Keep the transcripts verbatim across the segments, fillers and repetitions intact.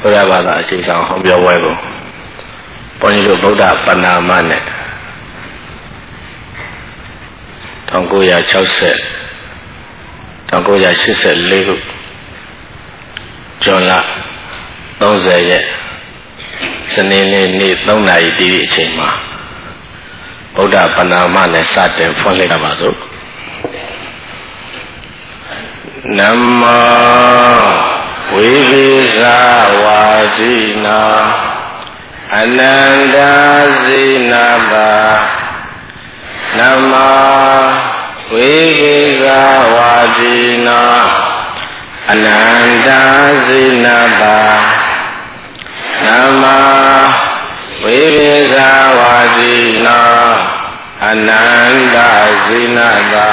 ဘုရားဘာသာအခြေခံဟောပြောပွဲကိုဘုန်းကြီးတို့ဗုဒ္ဓပဏာမနဲ့၁၉၆၀ ၁၉၈၄ခုဇွန်လ၃၀ရက်စနေနေ့နေ့၃နာရီတိတိအချိန်မှာဗုဒ္ဓပဏာမနဲ့စတင်ဖွင့်လှစ်ကြပါစို့နမောဝိဝိဇာဝါတိနာအနန္တဇိနာတာနမောဝိဝိဇာဝါတိနာအနန္တဇိနာတာနမောဝိဝိဇာဝါတိနာအနန္တဇိနာတာ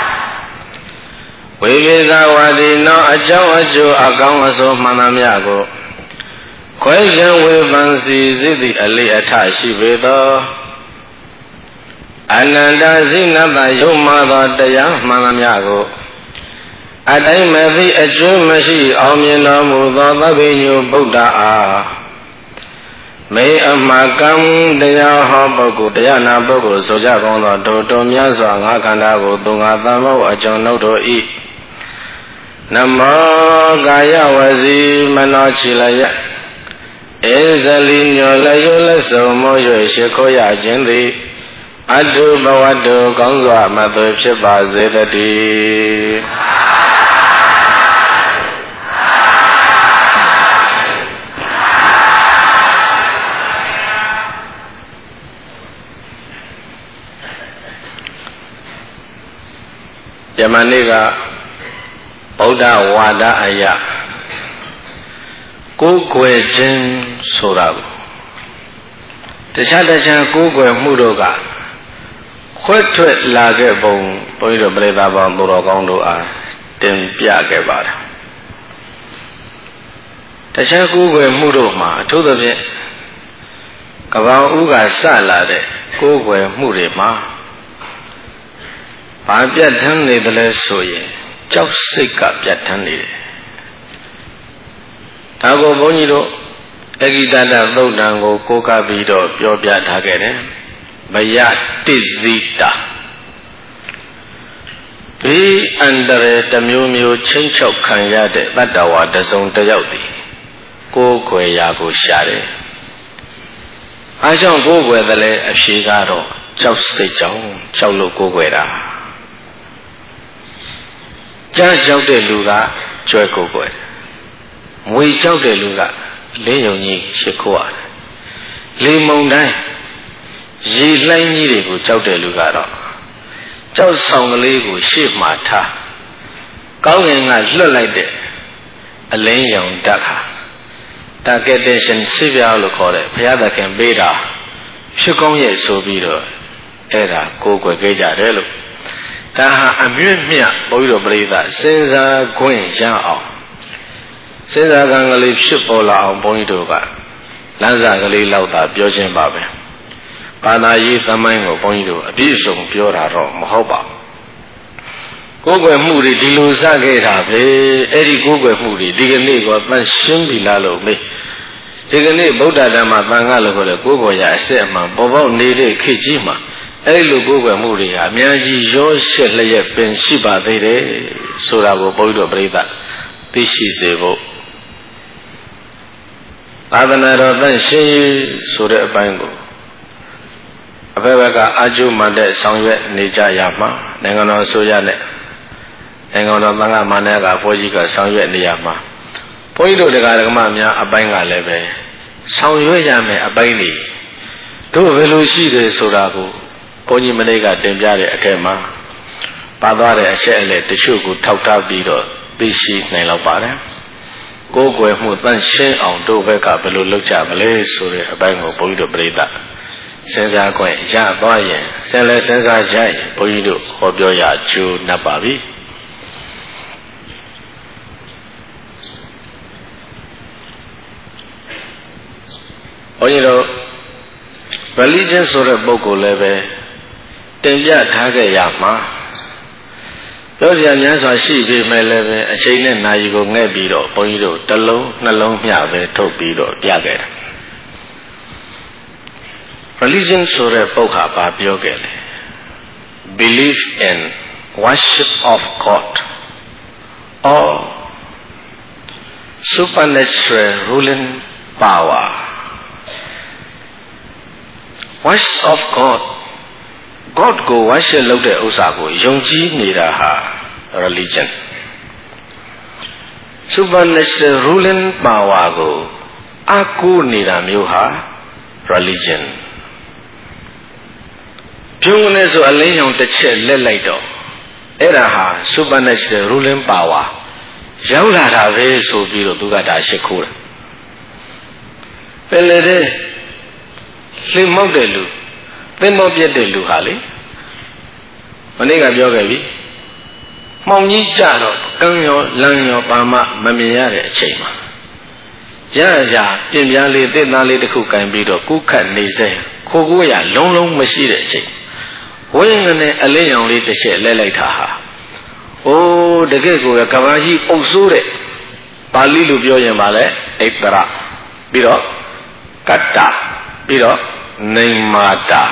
ဝိဝိဇာဝါဒီနောအကြောင်းအကျိုးအကောင်းအဆိုးမှန်သမျှကိုခွဲခြားဝေဖန်စီစစ်သည့်အလေးအထရှိပေသောအနန္တဇိနတယုံမှသောတရားမှန်သမျှကိုအတိုင်းမသိအကျိုးမရှိအောင်မြင်တော်မူသောသဗ္ဗညုဗုဒ္ဓအားမေအမကံတရားဟောပုဂ္ဂိုလ်တရားနာပုဂ္ဂိုလ်ဆိုကြကောင်းသောဒုတော်များစွာငါခန္ဓာကိုသူငါတန်ဖို့အကြောင်းနှုတ်တော်ဤနမောကာယဝစီမနောချီလယဧဇလီညောလယုလက်စုံမော၍ရှိခိုးရခြင်းသည်အတုဘဝတုကောင်းစွာမသွေဖြစ်ပါစေတည်းယမနေ့ကဗုဒ္ဓဝါဒအယကိုးကွယ်ခြင်းဆိုတာကိုတခြားတခြားကိုးကွယ်မှုတို့ကခွဲထွက်လာခဲ့ပုံဘုန်းကြီးတို့ပြိဿပေါင်းသူတော်ကောင်းတို့အားတင်ပြခဲ့ပါတယ်တခြားကိုးကွယ်မှုတို့မှာအထူးသဖြင့်ကပောင်ဥကစလာတဲ့ကိုးကွယ်မှုတွေမှာဘာပြတ်ထန်းနေတယ်လဲဆိုရင်ကြောက်စိတ်ကပြတ်ထန်းနေတယ်ဒါကိုဘုန်းကြီးတို့အဂိတတသုတ်တံကိုကိုးကားပြီးတော့ပြောပြထားခဲ့တယ်မယတိဇိတာဒီအန္တရာယ်တစ်မျိုးမျိုးချင်းချောက်ခံရတဲ့တတ္တဝါတစ်စုံတစ်ယောက်သည်ကိုးကွယ်ရာကိုရှာတယ်အားကြောင့်ကိုးကွယ်တယ်လဲအဖြေကတော့ကြောက်စိတ်ကြောင့်ကြောက်လို့ကိုးကွယ်တာကြားကြောက်တဲ့လူကကြွယ်ကိုယ်ကွယ်မွေကြောက်တဲ့လူကလင်းယုံကြီးရှိခိုးရတယ်လေမုန်တိုင်းရေလှိုင်းကြီးတွေကိုကြောက်တဲ့လူကတော့ကြောက်ဆောင်ကလေးကိုရှေ့မှာထားကောင်းငင်ကလွတ်လိုက်တဲ့အလင်းရောင်ဓာတ်ဟာတာကက်တေရှင်စိပြားလို့ခေါ်တဲ့ဘုရားသခင်ပေးတာဖြစ်ကောင်းရဲ့ဆိုပြီးတော့အဲ့ဒါကိုယ်ကွယ်ခဲ့ကြတယ်လို့ဒါဟာအမြင့်မြတ်ဘုရားပရိသတ်စဉ်းစားခွင့်ရအောင်စဉ်းစားကံကလေးဖြစ်ပေါ်လာအောင်ဘုန်းကြီးတို့ကလမ်းစာကလေးလောက်သာပြောခြင်းပါပဲဘာသာရေးသမိုင်းကိုဘုန်းကြီးတို့အပြည့်အစုံပြောတာတော့မဟုတ်ပါဘူးကိုယ်ွယ်မှုတွေဒီလိုစခဲ့တာပဲအဲ့ဒီကိုယ်ွယ်မှုတွေဒီကနေ့ကတန်ရှင်းပြီလားလို့မေးဒီကနေ့ဗုဒ္ဓဓမ္မသံဃာလို့ခေါ်တဲ့ကိုယ်ပေါ်ရအစစ်အမှန်ပေါ်ပေါက်နေတဲ့ခေတ်ကြီးမှာအဲ့လိုကိုယ်ွယ်မှုတွေဟာအများကြီးရောရှက်လျက်ပင်ရှိပါသေးတယ်ဆိုတာကိုဘုန်းကြီးတို့ပြိဿသိရှိစေဖို့သာသနာတော်တန်ရှင်းဆိုတဲ့အပိုင်းကိုအဘက်ဘက်ကအာကျုမှန်တဲ့ဆောင်ရွက်နေကြရမှာနိုင်ငံတော်ဆိုရနဲ့နိုင်ငံတော်သံဃာမဏ္ဍကဘုန်းကြီးကဆောင်ရွက်နေရမှာဘုန်းကြီးတို့တရားဓမ္မများအပိုင်းကလည်းပဲဆောင်ရွက်ရမယ်အပိုင်းတွေတို့ဘယ်လိုရှိတယ်ဆိုတာကိုဘုန်းကြီးမနေ့ကတင်ပြတဲ့အထက်မှာပါသွားတဲ့အချက်အလက်တချို့ကိုထောက်ထားပြီးတော့သိရှိနိုင်လောက်ပါတယ်ကိုယ်ွယ်မှုတန့်ရှင်းအောင်တို့ဘက်ကဘယ်လိုလုပ်ကြမလဲဆိုတဲ့အပိုင်းကိုဘုန်းကြီးတို့ပြိဿစဉ်းစားခွင့်ရသွားရင်ဆက်လက်စဉ်းစားကြရင်ဘုန်းကြီးတို့ဟောပြောရကျိုးနှပ်ပါပြီဘုန်းကြီးတို့ religion ဆိုတဲ့ပုဂ္ဂိုလ်လည်းပဲတင်ပြထားခဲ့ရမှာပြောစရာများစွာရှိပေမဲ့လည်းပဲအချိန်နဲ့နာရီကိုငဲ့ပြီးတော့ဘုန်းကြီးတို့တစ်လုံးနှလုံးမျှပဲထုတ်ပြီးတော့ပြခဲ့တယ် religion ဆိုတဲ့ပုဒ်ဟာဘာပြောခဲ့လဲ belief in worship of God or supernatural ruling power worship of God God ကို worship လုပ်တဲ့ဥစ္စာကိုယုံကြည်နေတာဟာ religion supernatural ruling power ကိုအကူနေတာမျိုးဟာ religion ပြုံးနေဆိုအလင်းရောင်တစ်ချက်လက်လိုက်တော့အဲ့ဒါဟာ supernatural ruling power ရောက်လာတာပဲဆိုပြီးတော့သူကဒါရှိခိုးတယ်ပယ်လေတဲ့လှိမောက်တဲ့လူသင်္ဘောပြက်တဲ့လူဟာလေမနေ့ကပြောခဲ့ပြီမှောင်ကြီးကြတော့ကံရောလမ်းရောဘာမှမမြင်ရတဲ့အချိန်မှာရရပြင်ပြားလေးသစ်သားလေးတစ်ခုကင်ပြီးတော့ကုခတ်နေစေခိုးကိုရလုံးလုံးမရှိတဲ့အချိန်ဝင်းငနဲ့အလင်းရောင်လေးတစ်ချက်လဲလိုက်တာဟာအိုးတကယ်ကိုကဘာကြီးအုပ်ဆိုးတဲ့ပါဠိလိုပြောရင်ပါလေဣတ္တရပြီးတော့ကတ္တပြီးတော့နိမာတာ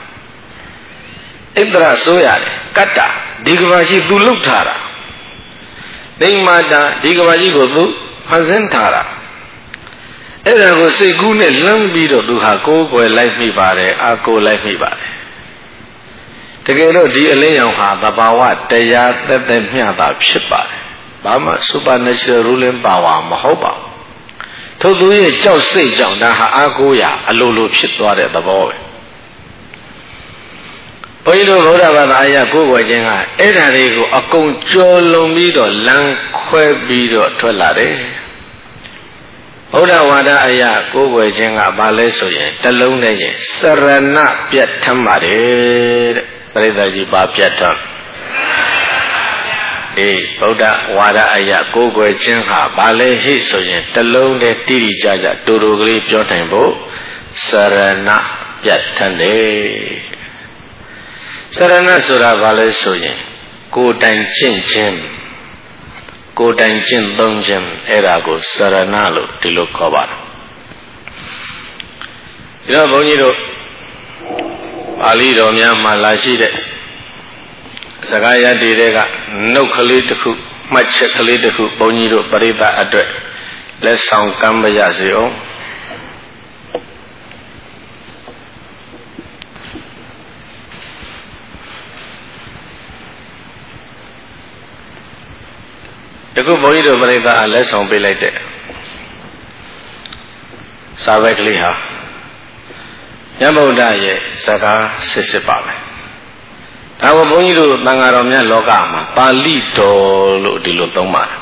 ဣတ္တရဆိုရတယ်ကတ္တဒီကဘာကြီးသူလှုပ်ထားတာနိမာတာဒီကဘာကြီးကိုသူဖန်ဆင်းထားတာအဲ့ဒါကိုစိတ်ကူးနဲ့လမ်းပြီးတော့သူဟာကိုယ်ွယ်လိုက်မိပါတယ်အာကိုလိုက်မိပါတယ်တကယ်တော့ဒီအလင်းရောင်ဟာသဘာဝတရားသက်သက်မျှတာဖြစ်ပါတယ်ဘာမှ supernatural ruling power မဟုတ်ပါဘူးထို့သူရဲ့ကြောက်စိတ်ကြောင့်ဒါဟာအာကိုရာအလိုလိုဖြစ်သွားတဲ့သဘောပဲဘုန်းကြီးတို့ဗုဒ္ဓဘာသာအရာကိုယ်ွယ်ခြင်းကအဲ့ဓာတွေကိုအကုန်ကျော်လွန်ပြီးတော့လမ်းခွဲပြီးတော့ထွက်လာတယ်ဗုဒ္ဓဝါဒအရာကိုယ်ွယ်ခြင်းကဘာလဲဆိုရင်တလုံးနဲ့ရင်စရဏပြတ်ထမ်းပါတယ်တဲ့ပရိသတ်ကြီးပါပြတ်ထမ်းအေးဗုဒ္ဓဝါဒအရာကိုယ်ွယ်ခြင်းဟာဘာလဲဟိဆိုရင်တလုံးနဲ့တိတိကျကျတူတူကလေးပြောနိုင်ဖို့စရဏပြတ်ထမ်းတယ်စရဏဆိုတာဘာလဲဆိုရင်ကိုယ်တိုင်ကျင့်ခြင်းကိုယ်တိုင်ကျင့်သုံးခြင်းအဲ့ဒါကိုစရဏလို့ဒီလိုခေါ်ပါတယ်ဒီတော့ဘုန်းကြီးတို့ပါဠိတော်များမှာလာရှိတဲ့စကားရတည်တဲ့ကနှုတ်ကလေးတစ်ခုမှတ်ချက်ကလေးတစ်ခုဘုန်းကြီးတို့ပရိသတ်အတွက်လက်ဆောင်ကမ်းပါရစေအောင်တခုဘုန်းကြီးတို့ပရိသတ်အားလက်ဆောင်ပေးလိုက်တဲ့စာပဲကလေးဟာမြတ်ဗုဒ္ဓရဲ့စကားစစ်စစ်ပါပဲဒါကဘုန်းကြီးတို့သံဃာတော်များလောကမှာပါဠိတော်လို့ဒီလိုသုံးပါတယ်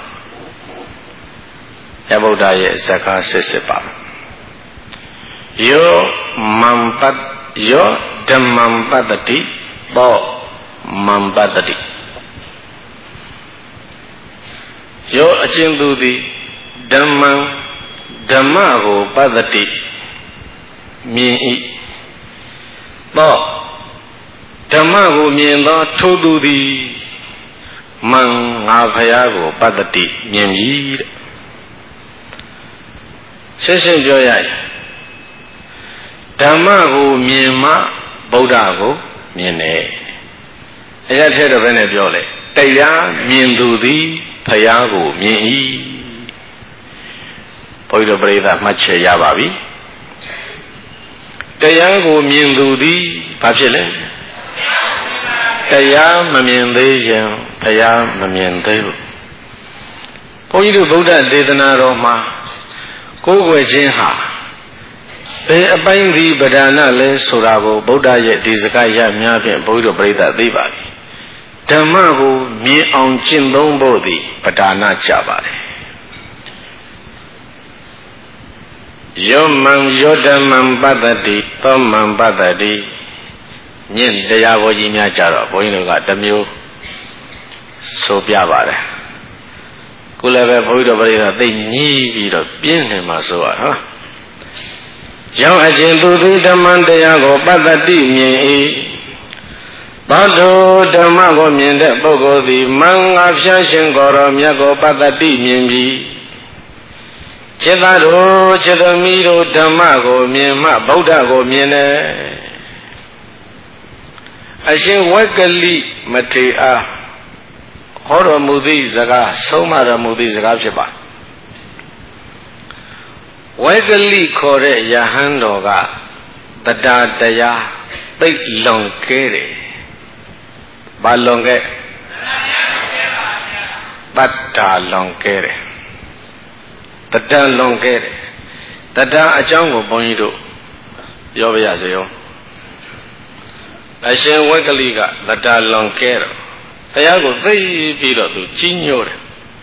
မြတ်ဗုဒ္ဓရဲ့စကားစစ်စစ်ပါယောမံပတ္ယောဓမ္မံပတ္တိဘောမံပတ္တိယောအကျဉ်သူသည်ဓမ္မံဓမ္မကိုပတ္တိမြင်၏သောဓမ္မကိုမြင်သောထိုသူသည်မံငါဖရာကိုပတ္တိမြင်ပြီတဲ့ရှင်းရှင်းပြောရရင်ဓမ္မကိုမြင်မှဗုဒ္ဓကိုမြင်တယ်အရာထဲတော့ဘယ်နဲ့ပြောလဲတရားမြင်သူသည်ဖရာကိုမြင်၏ဘုရားပရိသတ်မှတ်ချက်ရပါပြီတရားကိုမြင်သူသည်ဘာဖြစ်လဲတရားမမြင်သေးရင်ဘုရားမမြင်သေးဘူးဘုန်းကြီးတို့ဗုဒ္ဓဒေသနာတော်မှာကိုယ်ွယ်ခြင်းဟာဘယ်အပိုင်းဒီပဒါနလဲဆိုတာကိုဗုဒ္ဓရဲ့ဒီစကားရများဖြင့်ဘုန်းကြီးတို့ပြိဿသိပါပြီဓမ္မကိုမြင်အောင်ကျင့်သုံးဖို့သည်ပဒါနကြပါတယ်ယောမံယောဓမ္မံပတ္တိသောမံပတ္တိညင့်တရားဘောကြီးများကြတော့ဘုန်းကြီးတို့ကတစ်မျိုးဆိုပြပါတယ်ကိုလည်းပဲဘုန်းကြီးတို့ပြိဿသိညည်းပြီးတော့ပြင်းနေမှာဆိုရနော်ယောအချင်းသူသည်ဓမ္မတရားကိုပတ္တိမြင်၏သောတုဓမ္မကိုမြင်တဲ့ပုဂ္ဂိုလ်သည်မင်္ဂဖြန့်ရှင်ကိုယ်တော်မြတ်ကိုပတ္တိမြင်ပြီးจิตတို့จิตသမီးတို့ဓမ္မကိုမြင်မှဗုဒ္ဓကိုမြင်တယ်အရှင်ဝက်ကလိမထေရဟောတော်မူသည့်စကားဆုံးမတော်မူသည့်စကားဖြစ်ပါဝက်ကလိခေါ်တဲ့ယဟန်တော်ကတတာတရားသိလွန်ကဲတယ်ဘာလွန်ကဲတတာလွန်ကဲတယ်တတန်လွန်ကဲတယ်တတန်အကြောင်းကိုဘုန်းကြီးတို့ပြောပြရစေရောအရှင်ဝက်ကလိကတတန်လွန်ကဲတော့တရားကိုသိပြီးတော့သူကြီးညိုတယ်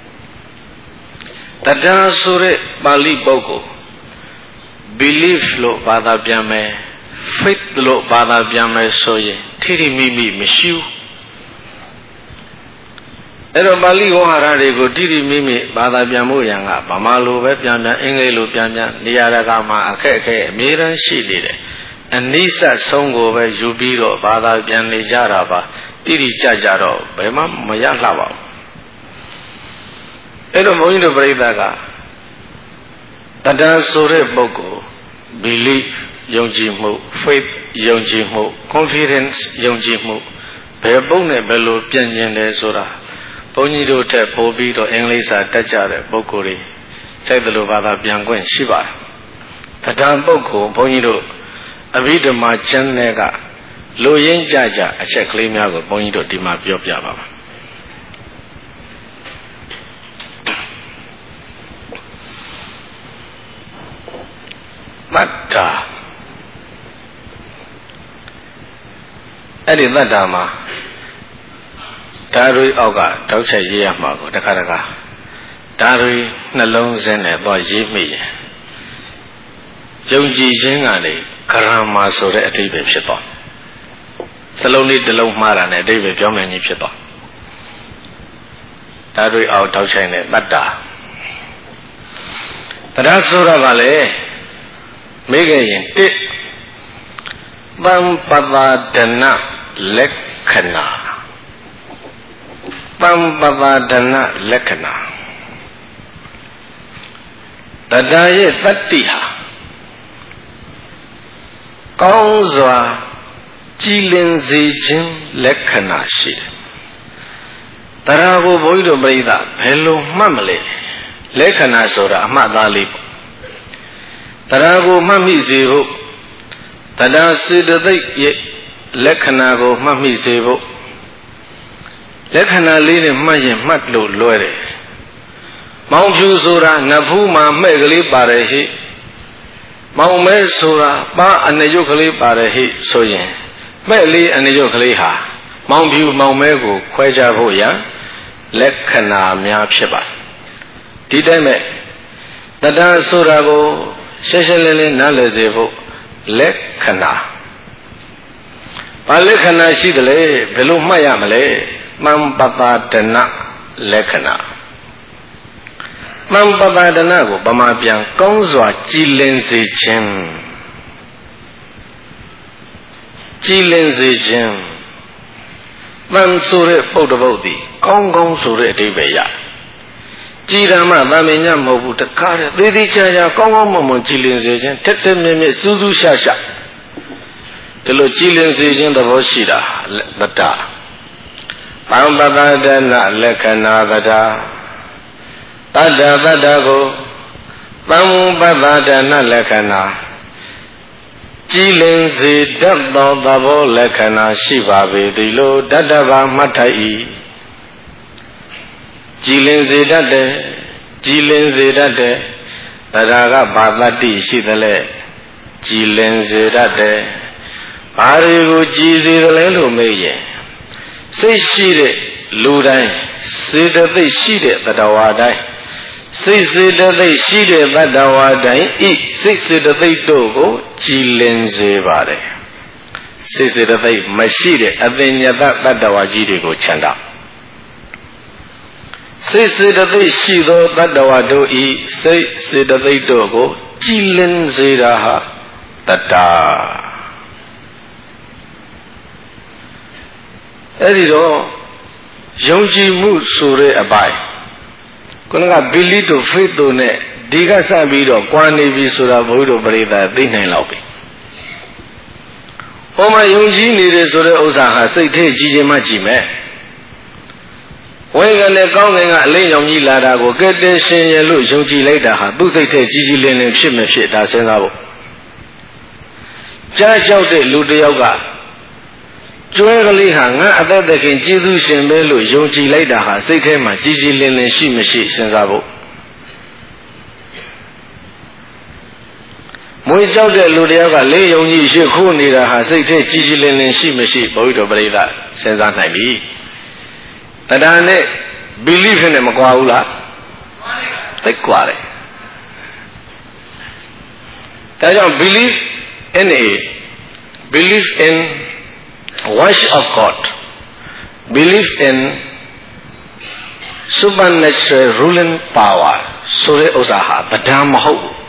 တတန်ဆိုတဲ့ပါဠိပုဂ္ဂိုလ် belief လို့ဘာသာပြန်မယ် faith လို့ဘာသာပြန်မယ်ဆိုရင်ထိထိမိမိမရှိဘူးအဲ့တော့ပါဠိဝါဟာရတွေကိုတိတိမိမိဘာသာပြန်မှုရန်ကဗမာလိုပဲပြန်ပြန်အင်္ဂလိပ်လိုပြန်ပြန်နေရာတကာမှာအခက်အခဲအမြဲတမ်းရှိနေတယ်အနိစ္စဆုံးကိုပဲယူပြီးတော့ဘာသာပြန်နေကြတာပါတိတိကျကျတော့ဘယ်မှမရလှပါဘူးအဲ့တော့ဘုန်းကြီးတို့ပြိဿကတတန်ဆိုတဲ့ပုဂ္ဂိုလ် belief ယုံကြည်မှု faith ယုံကြည်မှု confidence ယုံကြည်မှုဘယ်ပုံနဲ့ဘယ်လိုပြန်ကျင်တယ်ဆိုတာဘုန်းကြီးတို့ထက်ပိုပြီးတော့အင်္ဂလိပ်စာတက်ကြတဲ့ပုဂ္ဂိုလ်တွေစိတ်တလို့ဘာသာပြန်ခွင့်ရှိပါတယ်တတန်ပုဂ္ဂိုလ်ဘုန်းကြီးတို့အဘိဓမ္မာကျမ်းထဲကလူရင်းကြကြအချက်ကလေးများကိုဘုန်းကြီးတို့ဒီမှာပြောပြပါမယ်တတ္တာအဲ့ဒီတတ္တာမှာဓာရီအောက်ကတောက်ချက်ရေးရမှာကိုတခါတခါဓာရီနှလုံးစင်းနဲ့တော့ရေးမိရင်ယုံကြည်ခြင်းကလေဂရမဆိုတဲ့အဓိပ္ပာယ်ဖြစ်သွားစလုံးလေးတစ်လုံးမှားတာနဲ့အဓိပ္ပာယ်ပြောင်းပြန်ခြင်းဖြစ်သွားဓာရီအောက်တောက်ချက်နဲ့တတ္တာတရားဆိုတာကလေမေးခဲ့ရင်တစ်ပံပပါဒနာလက္ခဏာပံပပါဒနာလက္ခဏာတတရဲ့တတ္တိဟာကောင်းစွာကြည်လင်စေခြင်းလက္ခဏာရှိတယ်တရားကိုဘုန်းကြီးတို့ပြိဿဘယ်လိုမှတ်မလဲလက္ခဏာဆိုတာအမှတ်သားလေးပေါ့တရားကိုမှတ်မိစေဖို့တရားစေတသိက်ရဲ့လက္ခဏာကိုမှတ်မိစေဖို့လက္ခဏာလေးနဲ့မှတ်ရင်မှတ်လို့လွယ်တယ်။မောင်ဖြူဆိုတာနဖူးမှာမှဲ့ကလေးပါတယ်ဟိ။မောင်မဲဆိုတာပါအနယုတ်ကလေးပါတယ်ဟိဆိုရင်မှဲ့လေးအနယုတ်ကလေးဟာမောင်ဖြူမောင်မဲကိုခွဲခြားဖို့ရန်လက္ခဏာများဖြစ်ပါတယ်။ဒီတိုင်းမဲ့တရားဆိုတာကိုရှင်းရှင်းလင်းလင်းနားလည်စေဖို့လက္ခဏာဘာလက္ခဏာရှိသလဲဘယ်လိုမှတ်ရမလဲမံပပါဒနာလက္ခဏာမံပပါဒနာကိုဗမာပြန်ကောင်းစွာကြည်လင်စေခြင်းကြည်လင်စေခြင်းမံဆိုတဲ့ပုဒ်တပုဒ်သည်ကောင်းကောင်းဆိုတဲ့အဓိပ္ပာယ်ရကြည်ဓမ္မသာမညမဟုတ်ဘူးတခါတည်းသေသေးချာချာကောင်းကောင်းမွန်မွန်ကြည်လင်စေခြင်းတက်တက်မြဲမြဲစူးစူးရှာရှာဒီလိုကြည်လင်စေခြင်းသဘောရှိတာတတ္တပံပပဒနာလက္ခဏာတတ္တတတ္တတတ္တကိုပံပပဒနာလက္ခဏာကြည်လင်စေတတ်သောသဘောလက္ခဏာရှိပါပေသည်လို့တတ္တဗာမှတ်ထိုက်၏ကြည်လင်စေတတ်တယ်ကြည်လင်စေတတ်တယ်တရားကဘာတတ္တိရှိသလဲကြည်လင်စေတတ်တယ်ဘာတွေကိုကြည်စေသလဲလို့မေးရင်စိတ်ရှိတဲ့လူတိုင်းစေတသိက်ရှိတဲ့တတဝါတိုင်းစိတ်စေတသိက်ရှိတဲ့တတဝါတိုင်းဤစိတ်စေတသိက်တို့ကိုကြည်လင်စေပါတယ်စိတ်စေတသိက်မရှိတဲ့အပင်ညတတတဝါကြီးတွေကိုခြံတာစိတ်စေတသိက်ရှိသောတတ္တဝါတို့ဤစိတ်စေတသိက်တို့ကိုကြည်လင်စေတာဟာတတ္တာအဲ့ဒီတော့ယုံကြည်မှုဆိုတဲ့အပိုင်းခုနက belief to faith တို့နဲ့ဒီကစပြီးတော့ကွာနေပြီဆိုတာဘုရားတို့ပရိသတ်သိနိုင်လောက်ပြီဟောမှာယုံကြည်နေတယ်ဆိုတဲ့ဥစ္စာဟာစိတ်ထဲကြည်ခြင်းမှကြည်မယ်ဝိကလည်းကောင်းငင်ကအလိမ့်ရောင်ကြီးလာတာကိုကဲတင်ရှင်ရလို့ယုံကြည်လိုက်တာဟာသူ့စိတ်ထဲကြည်ကြည်လင်လင်ဖြစ်မဖြစ်ဒါစဉ်းစားဖို့ကြားကြောက်တဲ့လူတစ်ယောက်ကကျွဲကလေးဟာငါအသက်သခင်ကျေးဇူးရှင်ပဲလို့ယုံကြည်လိုက်တာဟာစိတ်ထဲမှာကြည်ကြည်လင်လင်ရှိမရှိစဉ်းစားဖို့မွေကြောက်တဲ့လူတစ်ယောက်ကလေးယုံကြည်ရှိခိုးနေတာဟာစိတ်ထဲကြည်ကြည်လင်လင်ရှိမရှိဘုရားတော်ပရိသတ်စဉ်းစားနိုင်ပြီတရားနဲ့ belief နဲ့မကွာဘူးလားသိကွာတယ်ဒါကြောင့် belief in a belief in worship of God belief in supernatural ruling power ဆိုတဲ့ဥစ္စာဟာတရားမဟုတ်ဘူး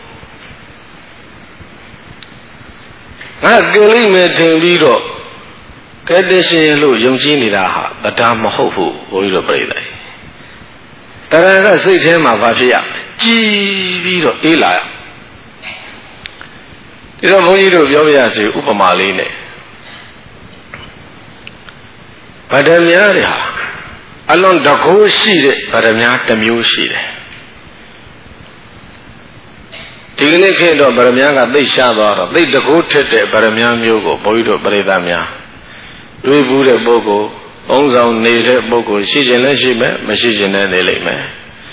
ငါကြလိမ့်မယ်ထင်ပြီးတော့ကဲတရှင်လို့ယုံကြည်နေတာဟာတရားမဟုတ်ဘူးဘုန်းကြီးတို့ပြိတ္တိတရားကစိတ်ထဲမှာဘာဖြစ်ရမလဲကြည်ပြီးတော့အေးလာရဒီတော့ဘုန်းကြီးတို့ပြောပြရစီဥပမာလေးနဲ့ဗဒများတွေဟာအလွန်တကိုးရှိတဲ့ဗဒများတစ်မျိုးရှိတယ်ဒီကနေ့ခေတ်တော့ဗဒများကသိရှားသွားတော့သိတကိုးထက်တဲ့ဗဒများမျိုးကိုဘုန်းကြီးတို့ပြိတ္တများတွေးဘူးတဲ့ပုဂ္ဂိုလ်သုံးဆောင်နေတဲ့ပုဂ္ဂိုလ်ရှိခြင်းလည်းရှိမယ်မရှိခြင်းလည်းနေလိမ့်မယ်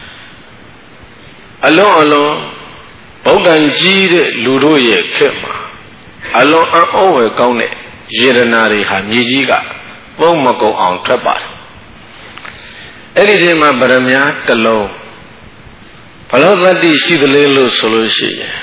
အလွန်အလွန်ဗုဒ္ဓံကြီးတဲ့လူတို့ရဲ့ခေတ်မှာအလွန်အံ့ဩဖွယ်ကောင်းတဲ့ယေရနာတွေဟာမြေကြီးကပုံမကုန်အောင်ထွက်ပါတယ်အဲ့ဒီချိန်မှာဗရမ ्या တစ်လုံးဘလောသတ္တိရှိသလဲလို့ဆိုလို့ရှိရင်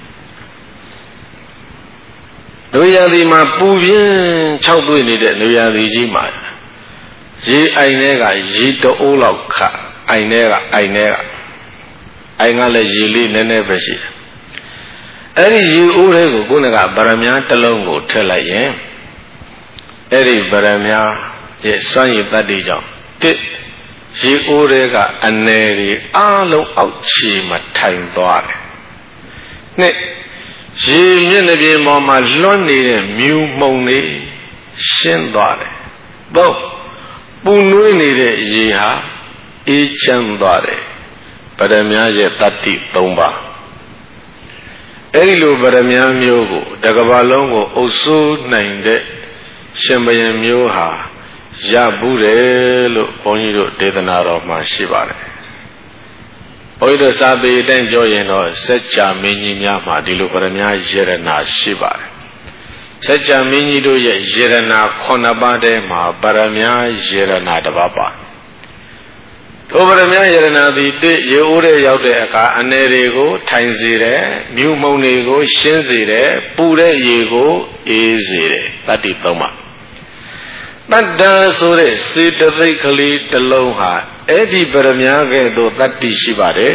လူရသည်မှာပူပြင်း၆တွေ့နေတဲ့လူရသည်ကြီးမှာရေအိုင်ထဲကရေတအိုးလောက်ခအိုင်ထဲကအိုင်ထဲကအိုင်ကလည်းရေလေးနည်းနည်းပဲရှိတယ်အဲ့ဒီရေအိုးတွေကိုခုနကဗရမ ्या တစ်လုံးကိုထည့်လိုက်ရင်အဲ့ဒီဗရမ ्या ရဲ့စွမ်းရည်တတ္တိကြောင့်တစ်ရေအိုးတွေကအနယ်တွေအားလုံးအောက်ခြေမှာထိုင်သွားတယ်နှစ်ရေမျက်နှာပြင်ပေါ်မှာလွှမ်းနေတဲ့မြူမှုန်တွေရှင်းသွားတယ်သုံးပူနွေးနေတဲ့ရေဟာအေးချမ်းသွားတယ်ဗရမ ्या ရဲ့တတ္တိသုံးပါးအဲ့ဒီလိုဗရမ ्या မျိုးကိုတကဘာလုံးကိုအုပ်စိုးနိုင်တဲ့ရှင်ဘုရင်မျိုးဟာရဘူးတယ်လို့ဘုန်းကြီးတို့ဒေသနာတော်မှာရှိပါတယ်ဘုန်းကြီးတို့စာပေအတိုင်းပြောရင်တော့စัจ जा မင်းကြီးများမှာဒီလိုဗရမ ्या ယေရနာရှိပါတယ်စัจ जा မင်းကြီးတို့ရဲ့ယေရနာခုနှစ်ပါးထဲမှာဗရမ ्या ယေရနာတစ်ပါးပါတို့ဗရမ ्या ယေရနာသည်တိရေအိုးတဲ့ရောက်တဲ့အခါအနေတွေကိုထိုင်စေတယ်မြူမှုန်တွေကိုရှင်းစေတယ်ပူတဲ့ရေကိုအေးစေတယ်တတ္တိသုံးပါတတ္တဆိုတဲ့စေတသိက်ကလေးတစ်လုံးဟာအဲ့ဒီဗရမ ्या ကဲ့သို့တတ္တိရှိပါတယ်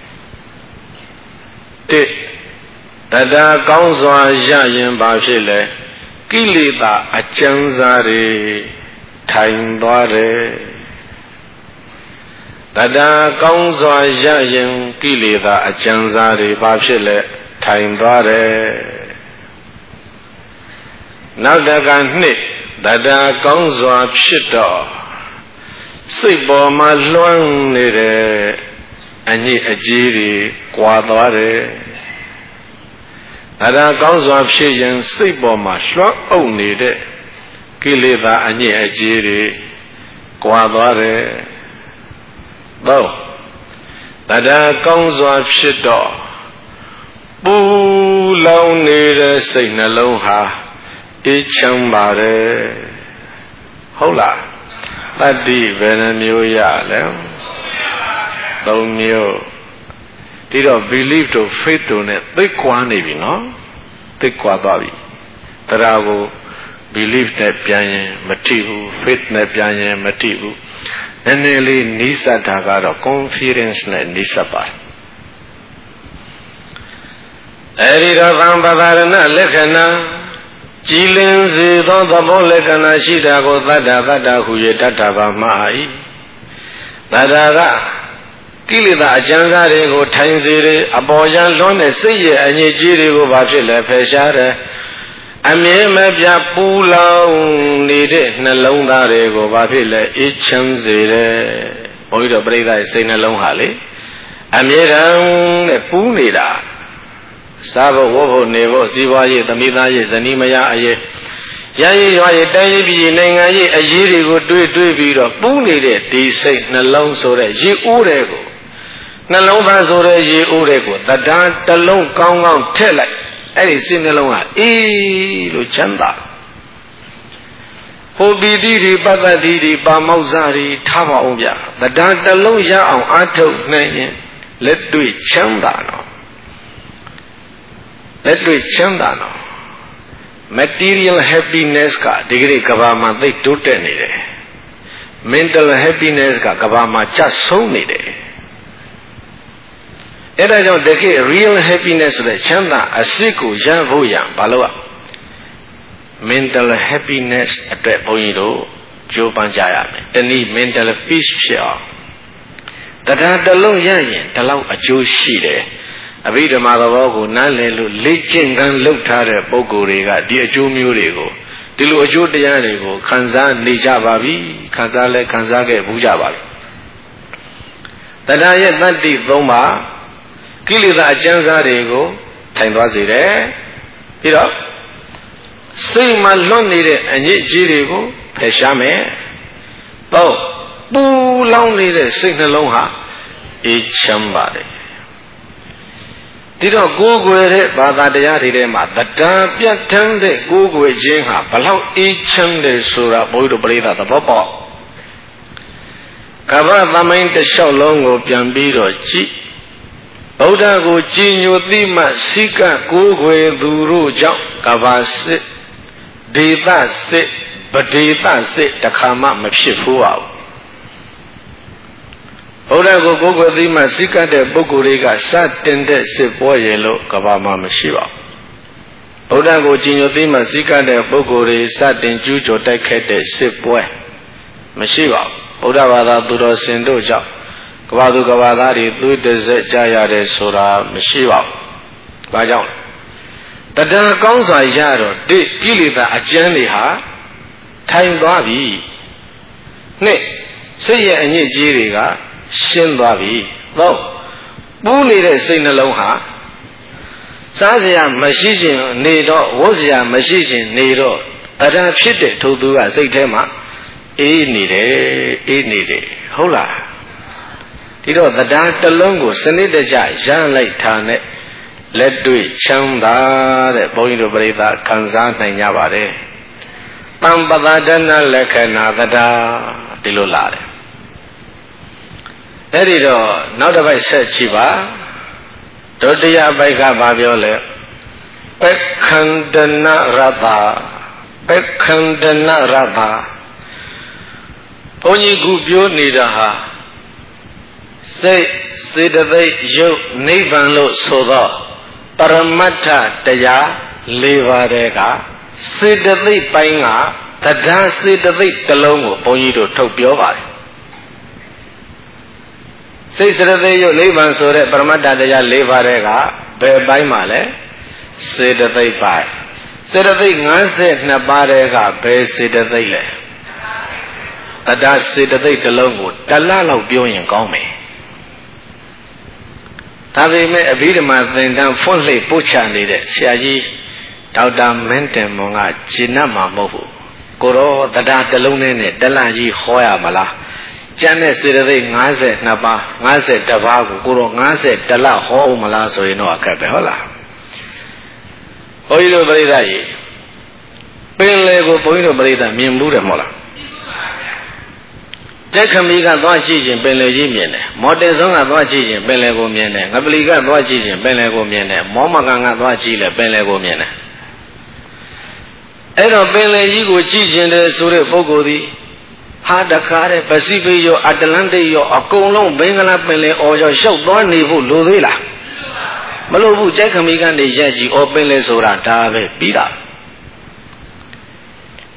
တိတတ္တကောင်းစွာရရင်ဘာဖြစ်လဲကိလေသာအကျဉ်းစားတွေထိုင်သွားတယ်တတ္တကောင်းစွာရရင်ကိလေသာအကျဉ်းစားတွေဘာဖြစ်လဲထိုင်သွားတယ်နောက်တကနှစ်တတ္တကောင်းစွာဖြစ်တော့စိတ်ပေါ်မှာလွှမ်းနေတဲ့အညစ်အကြေးတွေကွာသွားတယ်တတ္တကောင်းစွာဖြစ်ရင်စိတ်ပေါ်မှာလွှမ်းအုပ်နေတဲ့ကိလေသာအညစ်အကြေးတွေကွာသွားတယ်သုံးတတ္တကောင်းစွာဖြစ်တော့ပူလောင်နေတဲ့စိတ်နှလုံးဟာအေးချမ်းပါတယ်ဟုတ်လားတတ္တိဘယ်နှမျိုးရလဲသုံးမျိုးဒီတော့ belief တို့ faith တို့ ਨੇ သိကွာနေပြီနော်သိကွာသွားပြီတရားကို belief နဲ့ပြန်ရင်မထိဘူး faith နဲ့ပြန်ရင်မထိဘူးနည်းနည်းလေးနီးစပ်တာကတော့ confidence နဲ့နီးစပ်ပါတယ်အဲဒီတော့သံပဒါရဏလက္ခဏာကြည်လင်စေသောသဘောလက္ခဏာရှိတာကိုသတ္တသတ္တဟု၍တတ်တာပါမှာ၏တတ္တာကကိလေသာအကျဉ်းစားတွေကိုထိုင်စေတယ်အပေါ်ကျလွန်းတဲ့စိတ်ရဲ့အညစ်အကြေးတွေကိုဘာဖြစ်လဲဖယ်ရှားတယ်အမြဲမပြတ်ပူလောင်နေတဲ့နှလုံးသားတွေကိုဘာဖြစ်လဲအေးချမ်းစေတယ်ဘုန်းကြီးတို့ပြိဿရဲ့စိတ်နှလုံးဟာလေအမြဲတမ်းနဲ့ပူးနေတာစားဖို့ဝတ်ဖို့နေဖို့စီးပွားရေးသမီးသားရေးဇနီးမယားအရေးရရေးရွာရေးတိုင်းရေးပြည်နိုင်ငံရေးအရေးတွေကိုတွေးတွေးပြီးတော့ပူးနေတဲ့ဒီစိတ်နှလုံးဆိုတဲ့ရေဦးတွေကိုနှလုံးသားဆိုတဲ့ရေဦးတွေကိုတတန်းတစ်လုံးကောင်းကောင်းထည့်လိုက်အဲ့ဒီစိတ်နှလုံးဟာအေးလို့ချမ်းသာဟိုပီတိဒီပတ္တတိဒီပါမောက္ခတွေထားပါအောင်ဗျတတန်းတစ်လုံးရအောင်အားထုတ်နိုင်ရင်လက်တွေ့ချမ်းသာတော့လက်တွေ့ချမ်းသာတော့ material happiness ကဒီကနေ့ကဘာမှာသိတိုးတက်နေတယ် mental happiness ကကဘာမှာကျဆုံးနေတယ်အဲ့ဒါကြောင့်တကယ် real happiness ဆိုတဲ့ချမ်းသာအစစ်ကိုရဖို့ရဘာလို့อ่ะ mental happiness အတွက်ဘုန်းကြီးတို့ကြိုးပမ်းကြရမယ်တနည်း mental peace ဖြစ်အောင်တရားတစ်လုံးရရင်ဒီလောက်အကျိုးရှိတယ်အဘိဓမ္မာသဘောကိုနားလည်လို့လေ့ကျင့်ခန်းလုပ်ထားတဲ့ပုဂ္ဂိုလ်တွေကဒီအကျိုးမျိုးတွေကိုဒီလိုအကျိုးတရားတွေကိုခံစားနေကြပါပြီခံစားလဲခံစားခဲ့ဘူးကြပါပြီတရားရဲ့တတ္တိသုံးပါကိလေသာအကျဉ်းစားတွေကိုထိုင်သွားစေတယ်ပြီးတော့စိတ်မှာလွတ်နေတဲ့အညစ်အကြေးတွေကိုဖယ်ရှားမယ်တော့ပူလောင်နေတဲ့စိတ်နှလုံးဟာအေးချမ်းပါတယ်ဒီတော့ကိုယ်ွယ်တဲ့ဘာသာတရားတွေထဲမှာတရားပြတ်ထန်းတဲ့ကိုယ်ွယ်ခြင်းဟာဘလောက်အေးချမ်းတယ်ဆိုတာဘုရားတို့ပြိဿသဘောပေါက်ကဗ္ဗသမိုင်းတစ်လျှောက်လုံးကိုပြန်ပြီးတော့ကြည့်ဗုဒ္ဓကိုကြည်ညိုသိမှစိကကိုယ်ွယ်သူတို့ကြောင့်ကဗ္ဗစစ်ဒေသစစ်ဗဒေသစစ်တခါမှမဖြစ်ဘူးပါဘူးဘုရားကိုကိုယ်ကိုယ်သိမှစိတ်ကတဲ့ပုဂ္ဂိုလ်တွေကစတင်တဲ့စစ်ပွဲရေလို့ကဘာမှမရှိပါဘူးဘုရားကိုကြည်ညိုသိမှစိတ်ကတဲ့ပုဂ္ဂိုလ်တွေစတင်ကျူးကျော်တိုက်ခိုက်တဲ့စစ်ပွဲမရှိပါဘူးဘုရားဘာသာသူတော်စင်တို့ကြောင့်ကဘာသူကဘာသားတွေသွေးတစက်ကြရတယ်ဆိုတာမရှိပါဘူးဘာကြောင့်တရားကောင်းစွာရတော့ဒီကိလေသာအကျဉ်းတွေဟာထိုင်သွားပြီနှစ်စိတ်ရဲ့အညစ်အကြေးတွေကရှင်းသွားပြီတော့ပူးနေတဲ့စိတ်နှလုံးဟာစားစရာမရှိခြင်းနေတော့ဝတ်စရာမရှိခြင်းနေတော့တရားဖြစ်တဲ့ထိုသူကစိတ်ထဲမှာအေးနေတယ်အေးနေတယ်ဟုတ်လားဒီတော့တရားတစ်လုံးကိုစနစ်တကျရမ်းလိုက်တာနဲ့လက်တွေ့ချမ်းသာတဲ့ဘုန်းကြီးတို့ပြိဿခံစားနိုင်ကြပါတယ်တံပတဒနာလက္ခဏာတရားဒီလိုလာတယ်အဲ့ဒီတော့နောက်တစ်ပိုက်ဆက်ကြည့်ပါဒုတိယဘိုက်ကဘာပြောလဲပက္ခန္ဒနာရတ္တပက္ခန္ဒနာရတ္တဘုန်းကြီးခုပြောနေတာဟာစိတ်စေတသိက်ရုပ်နိဗ္ဗာန်လို့ဆိုတော့ပရမတ္ထတရား၄ပါးတည်းကစေတသိက်ပိုင်းကတရားစေတသိက်တစ်လုံးကိုဘုန်းကြီးတို့ထုတ်ပြောပါတယ်စိတ်စရသေးရုပ်နိဗ္ဗာန်ဆိုတဲ့ပရမတ္တတရား၄ပါးတည်းကဘယ်ပိုင်းမှာလဲစေတသိက်ပိုင်းစေတသိက်၅၂ပါးတည်းကဘယ်စေတသိက်လဲတရားစေတသိက်တစ်လုံးကိုတလလောက်ပြောရင်ကောင်းမယ်ဒါပေမဲ့အဘိဓမ္မာသင်တန်းဖွင့်လှစ်ပို့ချနေတဲ့ဆရာကြီးဒေါက်တာမင်းတင်မွန်ကဂျင်းနတ်မှာမဟုတ်ဘူးကိုရောတရားတစ်လုံးနဲ့တလကြီးဟောရမလားကျန်တဲ့စေတသိက်၅၂ပါး၅၁ပါးကိုကိုတော့၅၁လဟောအောင်မလားဆိုရင်တော့အခက်ပဲဟုတ်လားဘုန်းကြီးတို့ပရိသတ်ကြီးပင်လေကိုဘုန်းကြီးတို့ပရိသတ်မြင်ဘူးတယ်မဟုတ်လားကျက်ခမီကသွားကြည့်ရင်ပင်လေကြီးမြင်တယ်မော်တင်ဆုံးကသွားကြည့်ရင်ပင်လေကိုမြင်တယ်ငပလီကသွားကြည့်ရင်ပင်လေကိုမြင်တယ်မောမကန်ကသွားကြည့်လဲပင်လေကိုမြင်တယ်အဲ့တော့ပင်လေကြီးကိုကြည့်ခြင်းတဲ့ဆိုတဲ့ပုဂ္ဂိုလ်သည်ဟာတခါတဲ့ပစိဖိတ်ရောအတ္တလန္တိတ်ရောအကုန်လုံးဘင်္ဂလားပင်လယ်အော်ရောရှောက်သွားနေဖို့လိုသေးလားမလိုဘူးကြိုက်ခမီကနေရက်ကြီးအော်ပင်လယ်ဆိုတာဒါပဲပြီးတာ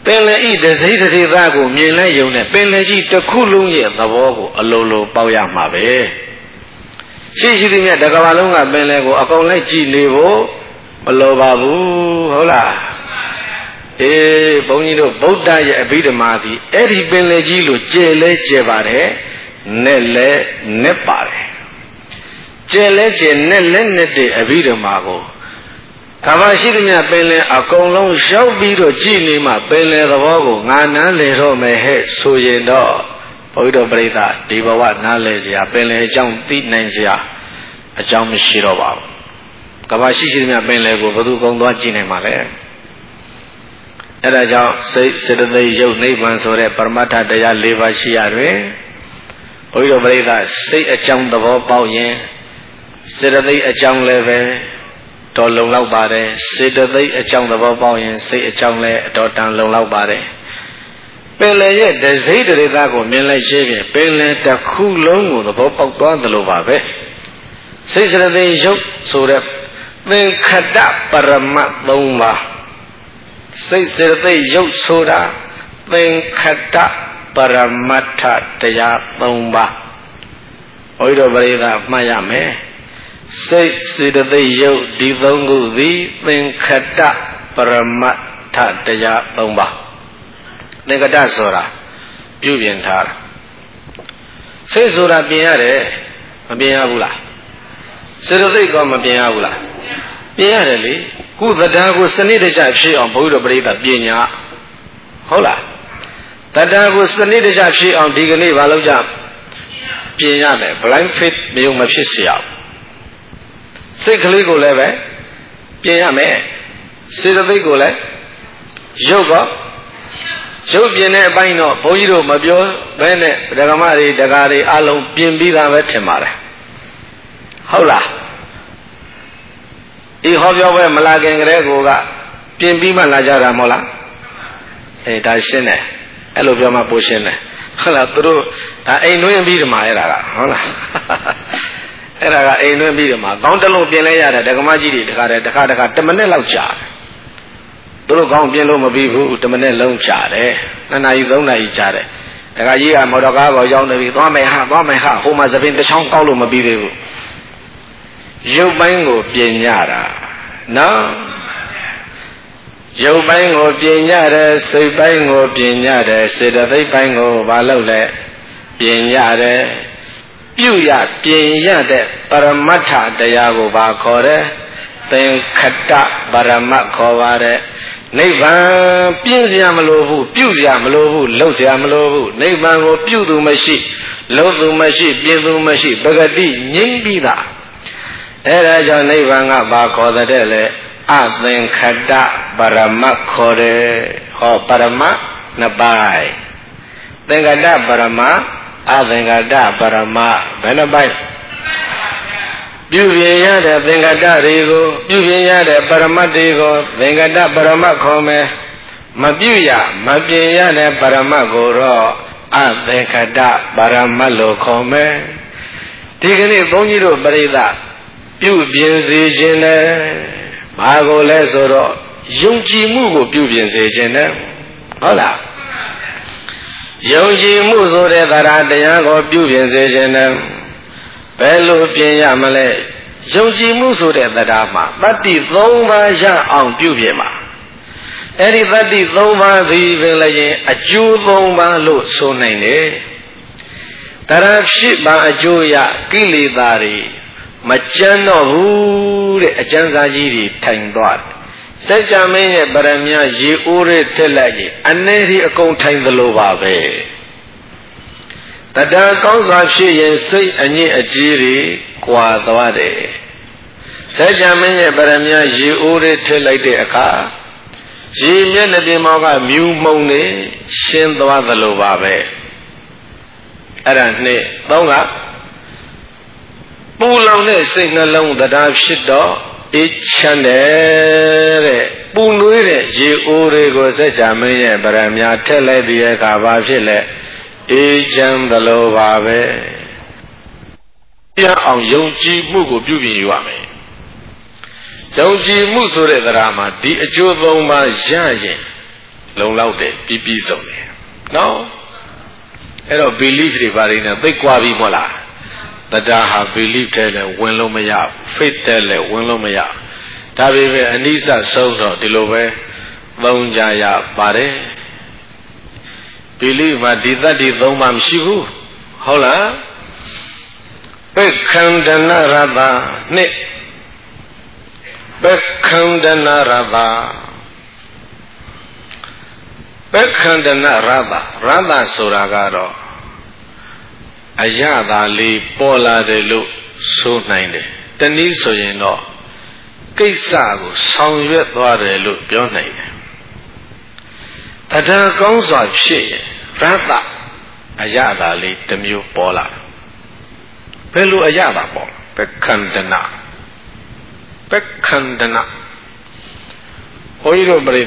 ပင်လယ်ဤတစိမ့်တရေသားကိုမြင်လိုက်ရုံနဲ့ပင်လယ်ကြီးတစ်ခုလုံးရဲ့သဘောကိုအလိုလိုပေါက်ရမှာပဲရှိရှိသည်မြတ်တကဘာလုံးကပင်လယ်ကိုအကုန်လိုက်ကြည့်နေဖို့မလိုပါဘူးဟုတ်လားအေးဘုန်းကြီးတို့ဗုဒ္ဓရဲ့အဘိဓမ္မာသည်အဲ့ဒီပင်လယ်ကြီးလိုကျယ်လဲကျယ်ပါတယ်နဲ့လဲနဲ့ပါတယ်ကျယ်လဲကျယ်နဲ့လဲနဲ့တဲ့အဘိဓမ္မာကိုကမ္ဘာရှိသည်မြတ်ပင်လယ်အကုန်လုံးရှောက်ပြီးတော့ကြည်နေမှပင်လယ်သဘောကိုငါနားလေတော့မယ်ဟဲ့ဆိုရင်တော့ဘုရားတော်ပရိသတ်ဒီဘဝနားလေစရာပင်လယ်အကြောင်းသိနိုင်စရာအကြောင်းမရှိတော့ပါဘူးကမ္ဘာရှိရှိသည်မြတ်ပင်လယ်ကိုဘယ်သူကုံသွားကြည့်နိုင်မှာလဲအဲ့ဒါကြောင့်စိတ်စေတသိက်ရုပ်နိဗ္ဗာန်ဆိုတဲ့ပရမတ္ထတရား၄ပါးရှိရတယ်ဘုရားတော်ပရိသတ်စိတ်အကြောင်းသဘောပေါက်ရင်စေတသိက်အကြောင်းလည်းပဲတော်လုံလောက်ပါတယ်စေတသိက်အကြောင်းသဘောပေါက်ရင်စိတ်အကြောင်းလည်းအတော်တန်လုံလောက်ပါတယ်ပင်လယ်ရဲ့တစိမ့်တရေသားကိုမြင်လိုက်ခြင်းဖြင့်ပင်လယ်တစ်ခုလုံးကိုသဘောပေါက်သွားသလိုပါပဲစိတ်စေတသိက်ရုပ်ဆိုတဲ့သင်္ခတပရမတ်၃ပါးစိတ်စေတသိက်ရုပ်ဆိုတာသင်္ခတပရမတ္ထတရား၃ပါးဘုရားတော်ပရိသတ်မှတ်ရမယ်စိတ်စေတသိက်ရုပ်ဒီသုံးခုသည်သင်္ခတပရမတ္ထတရား၃ပါးသင်္ခတဆိုတာပြုပြင်ထားတာစိတ်ဆိုတာပြင်ရတယ်မပြင်ရဘူးလားစေတသိက်ကမပြင်ရဘူးလားပြင်ရတယ်လေကုသဒ္ဒါကိုစနစ်တကျဖြစ်အောင်ဘုရားတော်ပရိသတ်ပညာဟုတ်လားတတ္တာကိုစနစ်တကျဖြစ်အောင်ဒီကနေ့ဘာလုပ်ကြပြင်ရမယ် blind faith မယုံမဖြစ်စေအောင်စိတ်ကလေးကိုလည်းပဲပြင်ရမယ်စေတသိက်ကိုလည်းရုပ်ကရုပ်ပြင်တဲ့အပိုင်းတော့ဘုန်းကြီးတို့မပြောဘဲနဲ့ဒကာမတွေဒကာတွေအလုံးပြင်ပြီးသားပဲထင်ပါတယ်ဟုတ်လားဒီဟောပြောပဲမလာခင်ကလေးကိုကပြင်ပြီးမှလာကြတာမဟုတ်လားအေးဒါရှင်းတယ်အဲ့လိုပြောမှပိုရှင်းတယ်ဟုတ်လားသူတို့ဒါအိမ်တွင်းပြီးဓမ္မအဲ့ဒါကဟုတ်လားအဲ့ဒါကအိမ်တွင်းပြီးဓမ္မကောင်းတလုံးပြင်လဲရတယ်ဒကမကြီးတွေတခါတည်းတခါတခါတစ်မိနစ်လောက်ကြာတယ်သူတို့ကောင်းပြင်လို့မပြီးဘူးတစ်မိနစ်လုံးကြာတယ်နှစ်နာရီသုံးနာရီကြာတယ်ဒကာကြီးကမော်တော်ကားပေါ်ရောက်နေပြီသွားမယ်ဟာသွားမယ်ဟာဟိုမှာသပင်တစ်ချောင်းကောက်လို့မပြီးသေးဘူးရုပ်ပိုင်းကိုပြင်ရတာနော်ရုပ်ပိုင်းကိုပြင်ရတယ်စိတ်ပိုင်းကိုပြင်ရတယ်စေတသိက်ပိုင်းကိုမလုပ်လဲပြင်ရတယ်ပြုရပြင်ရတဲ့ပရမတ္ထတရားကိုပါခေါ်တယ်သင်္ခတပရမတ်ခေါ်ပါတယ်နိဗ္ဗာန်ပြင်စရာမလိုဘူးပြုစရာမလိုဘူးလုပ်စရာမလိုဘူးနိဗ္ဗာန်ကိုပြုသူမရှိလုပ်သူမရှိပြင်သူမရှိပဂတိငြိမ့်ပြီးသားအဲဒါကြောင့်နိဗ္ဗာန်ကပါခေါ်တဲ့လေအသင်္ခတပရမတ်ခေါ်တယ်ဟောပရမတ်နှစ်ပိုင်းသင်္ခတပရမတ်အသင်္ခတပရမတ်ဘယ်နှပိုင်းပြုပြင်ရတဲ့သင်္ခတတွေကိုပြုပြင်ရတဲ့ပရမတ်တွေကိုသင်္ခတပရမတ်ခေါ်မယ်မပြုရမပြင်ရတဲ့ပရမတ်ကိုတော့အသင်္ခတပရမတ်လို့ခေါ်မယ်ဒီကနေ့ဘုန်းကြီးတို့ပရိသတ်ပြုပြင်စေခြင်းနဲ့ဘာကိုလဲဆိုတော့ယုံကြည်မှုကိုပြုပြင်စေခြင်းနဲ့ဟုတ်လားယုံကြည်မှုဆိုတဲ့တရားတရားကိုပြုပြင်စေခြင်းနဲ့ဘယ်လိုပြင်ရမလဲယုံကြည်မှုဆိုတဲ့တရားမှာတတ္တိ၃ပါးရအောင်ပြုပြင်ပါအဲ့ဒီတတ္တိ၃ပါးသည်ပင်လည်းအကျိုး၃ပါးလို့ဆိုနိုင်တယ်တရားဖြစ်ပါအကျိုးရကိလေသာတွေမကြမ်းတော့ဘူးတဲ့အကျဉ်းစာကြီးတွေထိုင်သွားတယ်စัจ जा မင်းရဲ့ပရမညာရေအိုးရဲထက်လိုက်ရင်အနေဒီအကုန်ထိုင်သလိုပါပဲတတန်ကောင်းစွာဖြစ်ရင်စိတ်အညစ်အကြေးတွေကွာသွားတယ်စัจ जा မင်းရဲ့ပရမညာရေအိုးရဲထက်လိုက်တဲ့အခါရေမျက်နှာပြင်မောကမြူမှုန်နေရှင်းသွားသလိုပါပဲအဲ့ဒါနှစ်သုံးကပူလောင်တဲ့စိတ်နှလုံးတရားဖြစ်တော့အေးချမ်းတယ်တဲ့ပူနွေးတဲ့ရေအိုးတွေကိုစัจ जा မင်းရဲ့ပရမညာထက်လိုက်တဲ့အခါဘာဖြစ်လဲအေးချမ်းသလိုပါပဲပြအောင်ယုံကြည်မှုကိုပြုပြင်ယူရမယ်ယုံကြည်မှုဆိုတဲ့တရားမှာဒီအကျိုးသုံးပါးရရင်လုံလောက်တယ်ပြီးပြီးဆုံးတယ်နော်အဲ့တော့ belief တွေဘာတွေနဲ့သိကွာပြီမို့လားတရားဟာ belief တဲ့လည်းဝင်လို့မရ faith တဲ့လည်းဝင်လို့မရဒါပေမဲ့အနိစ္စဆုံးတော့ဒီလိုပဲသုံးကြရပါတယ် belief မှာဒီတတ်ဒီသုံးပါမရှိဘူးဟုတ်လားပိခန္ဒနာရတာနှစ်ပိခန္ဒနာရတာပိခန္ဒနာရတာရတာဆိုတာကတော့အရသာလေးပေါ်လာတယ်လို့ဆိုနိုင်တယ်တနည်းဆိုရင်တော့ကိစ္စကိုဆောင်ရွက်သွားတယ်လို့ပြောနိုင်တယ်တရားကောင်းစွာဖြစ်ရင်ရတအရသာလေးတစ်မျိုးပေါ်လာဘယ်လိုအရသာပေါ်ပက္ခန္ဒနာပက္ခန္ဒနာဟိုကြီးတို့ပြိဿ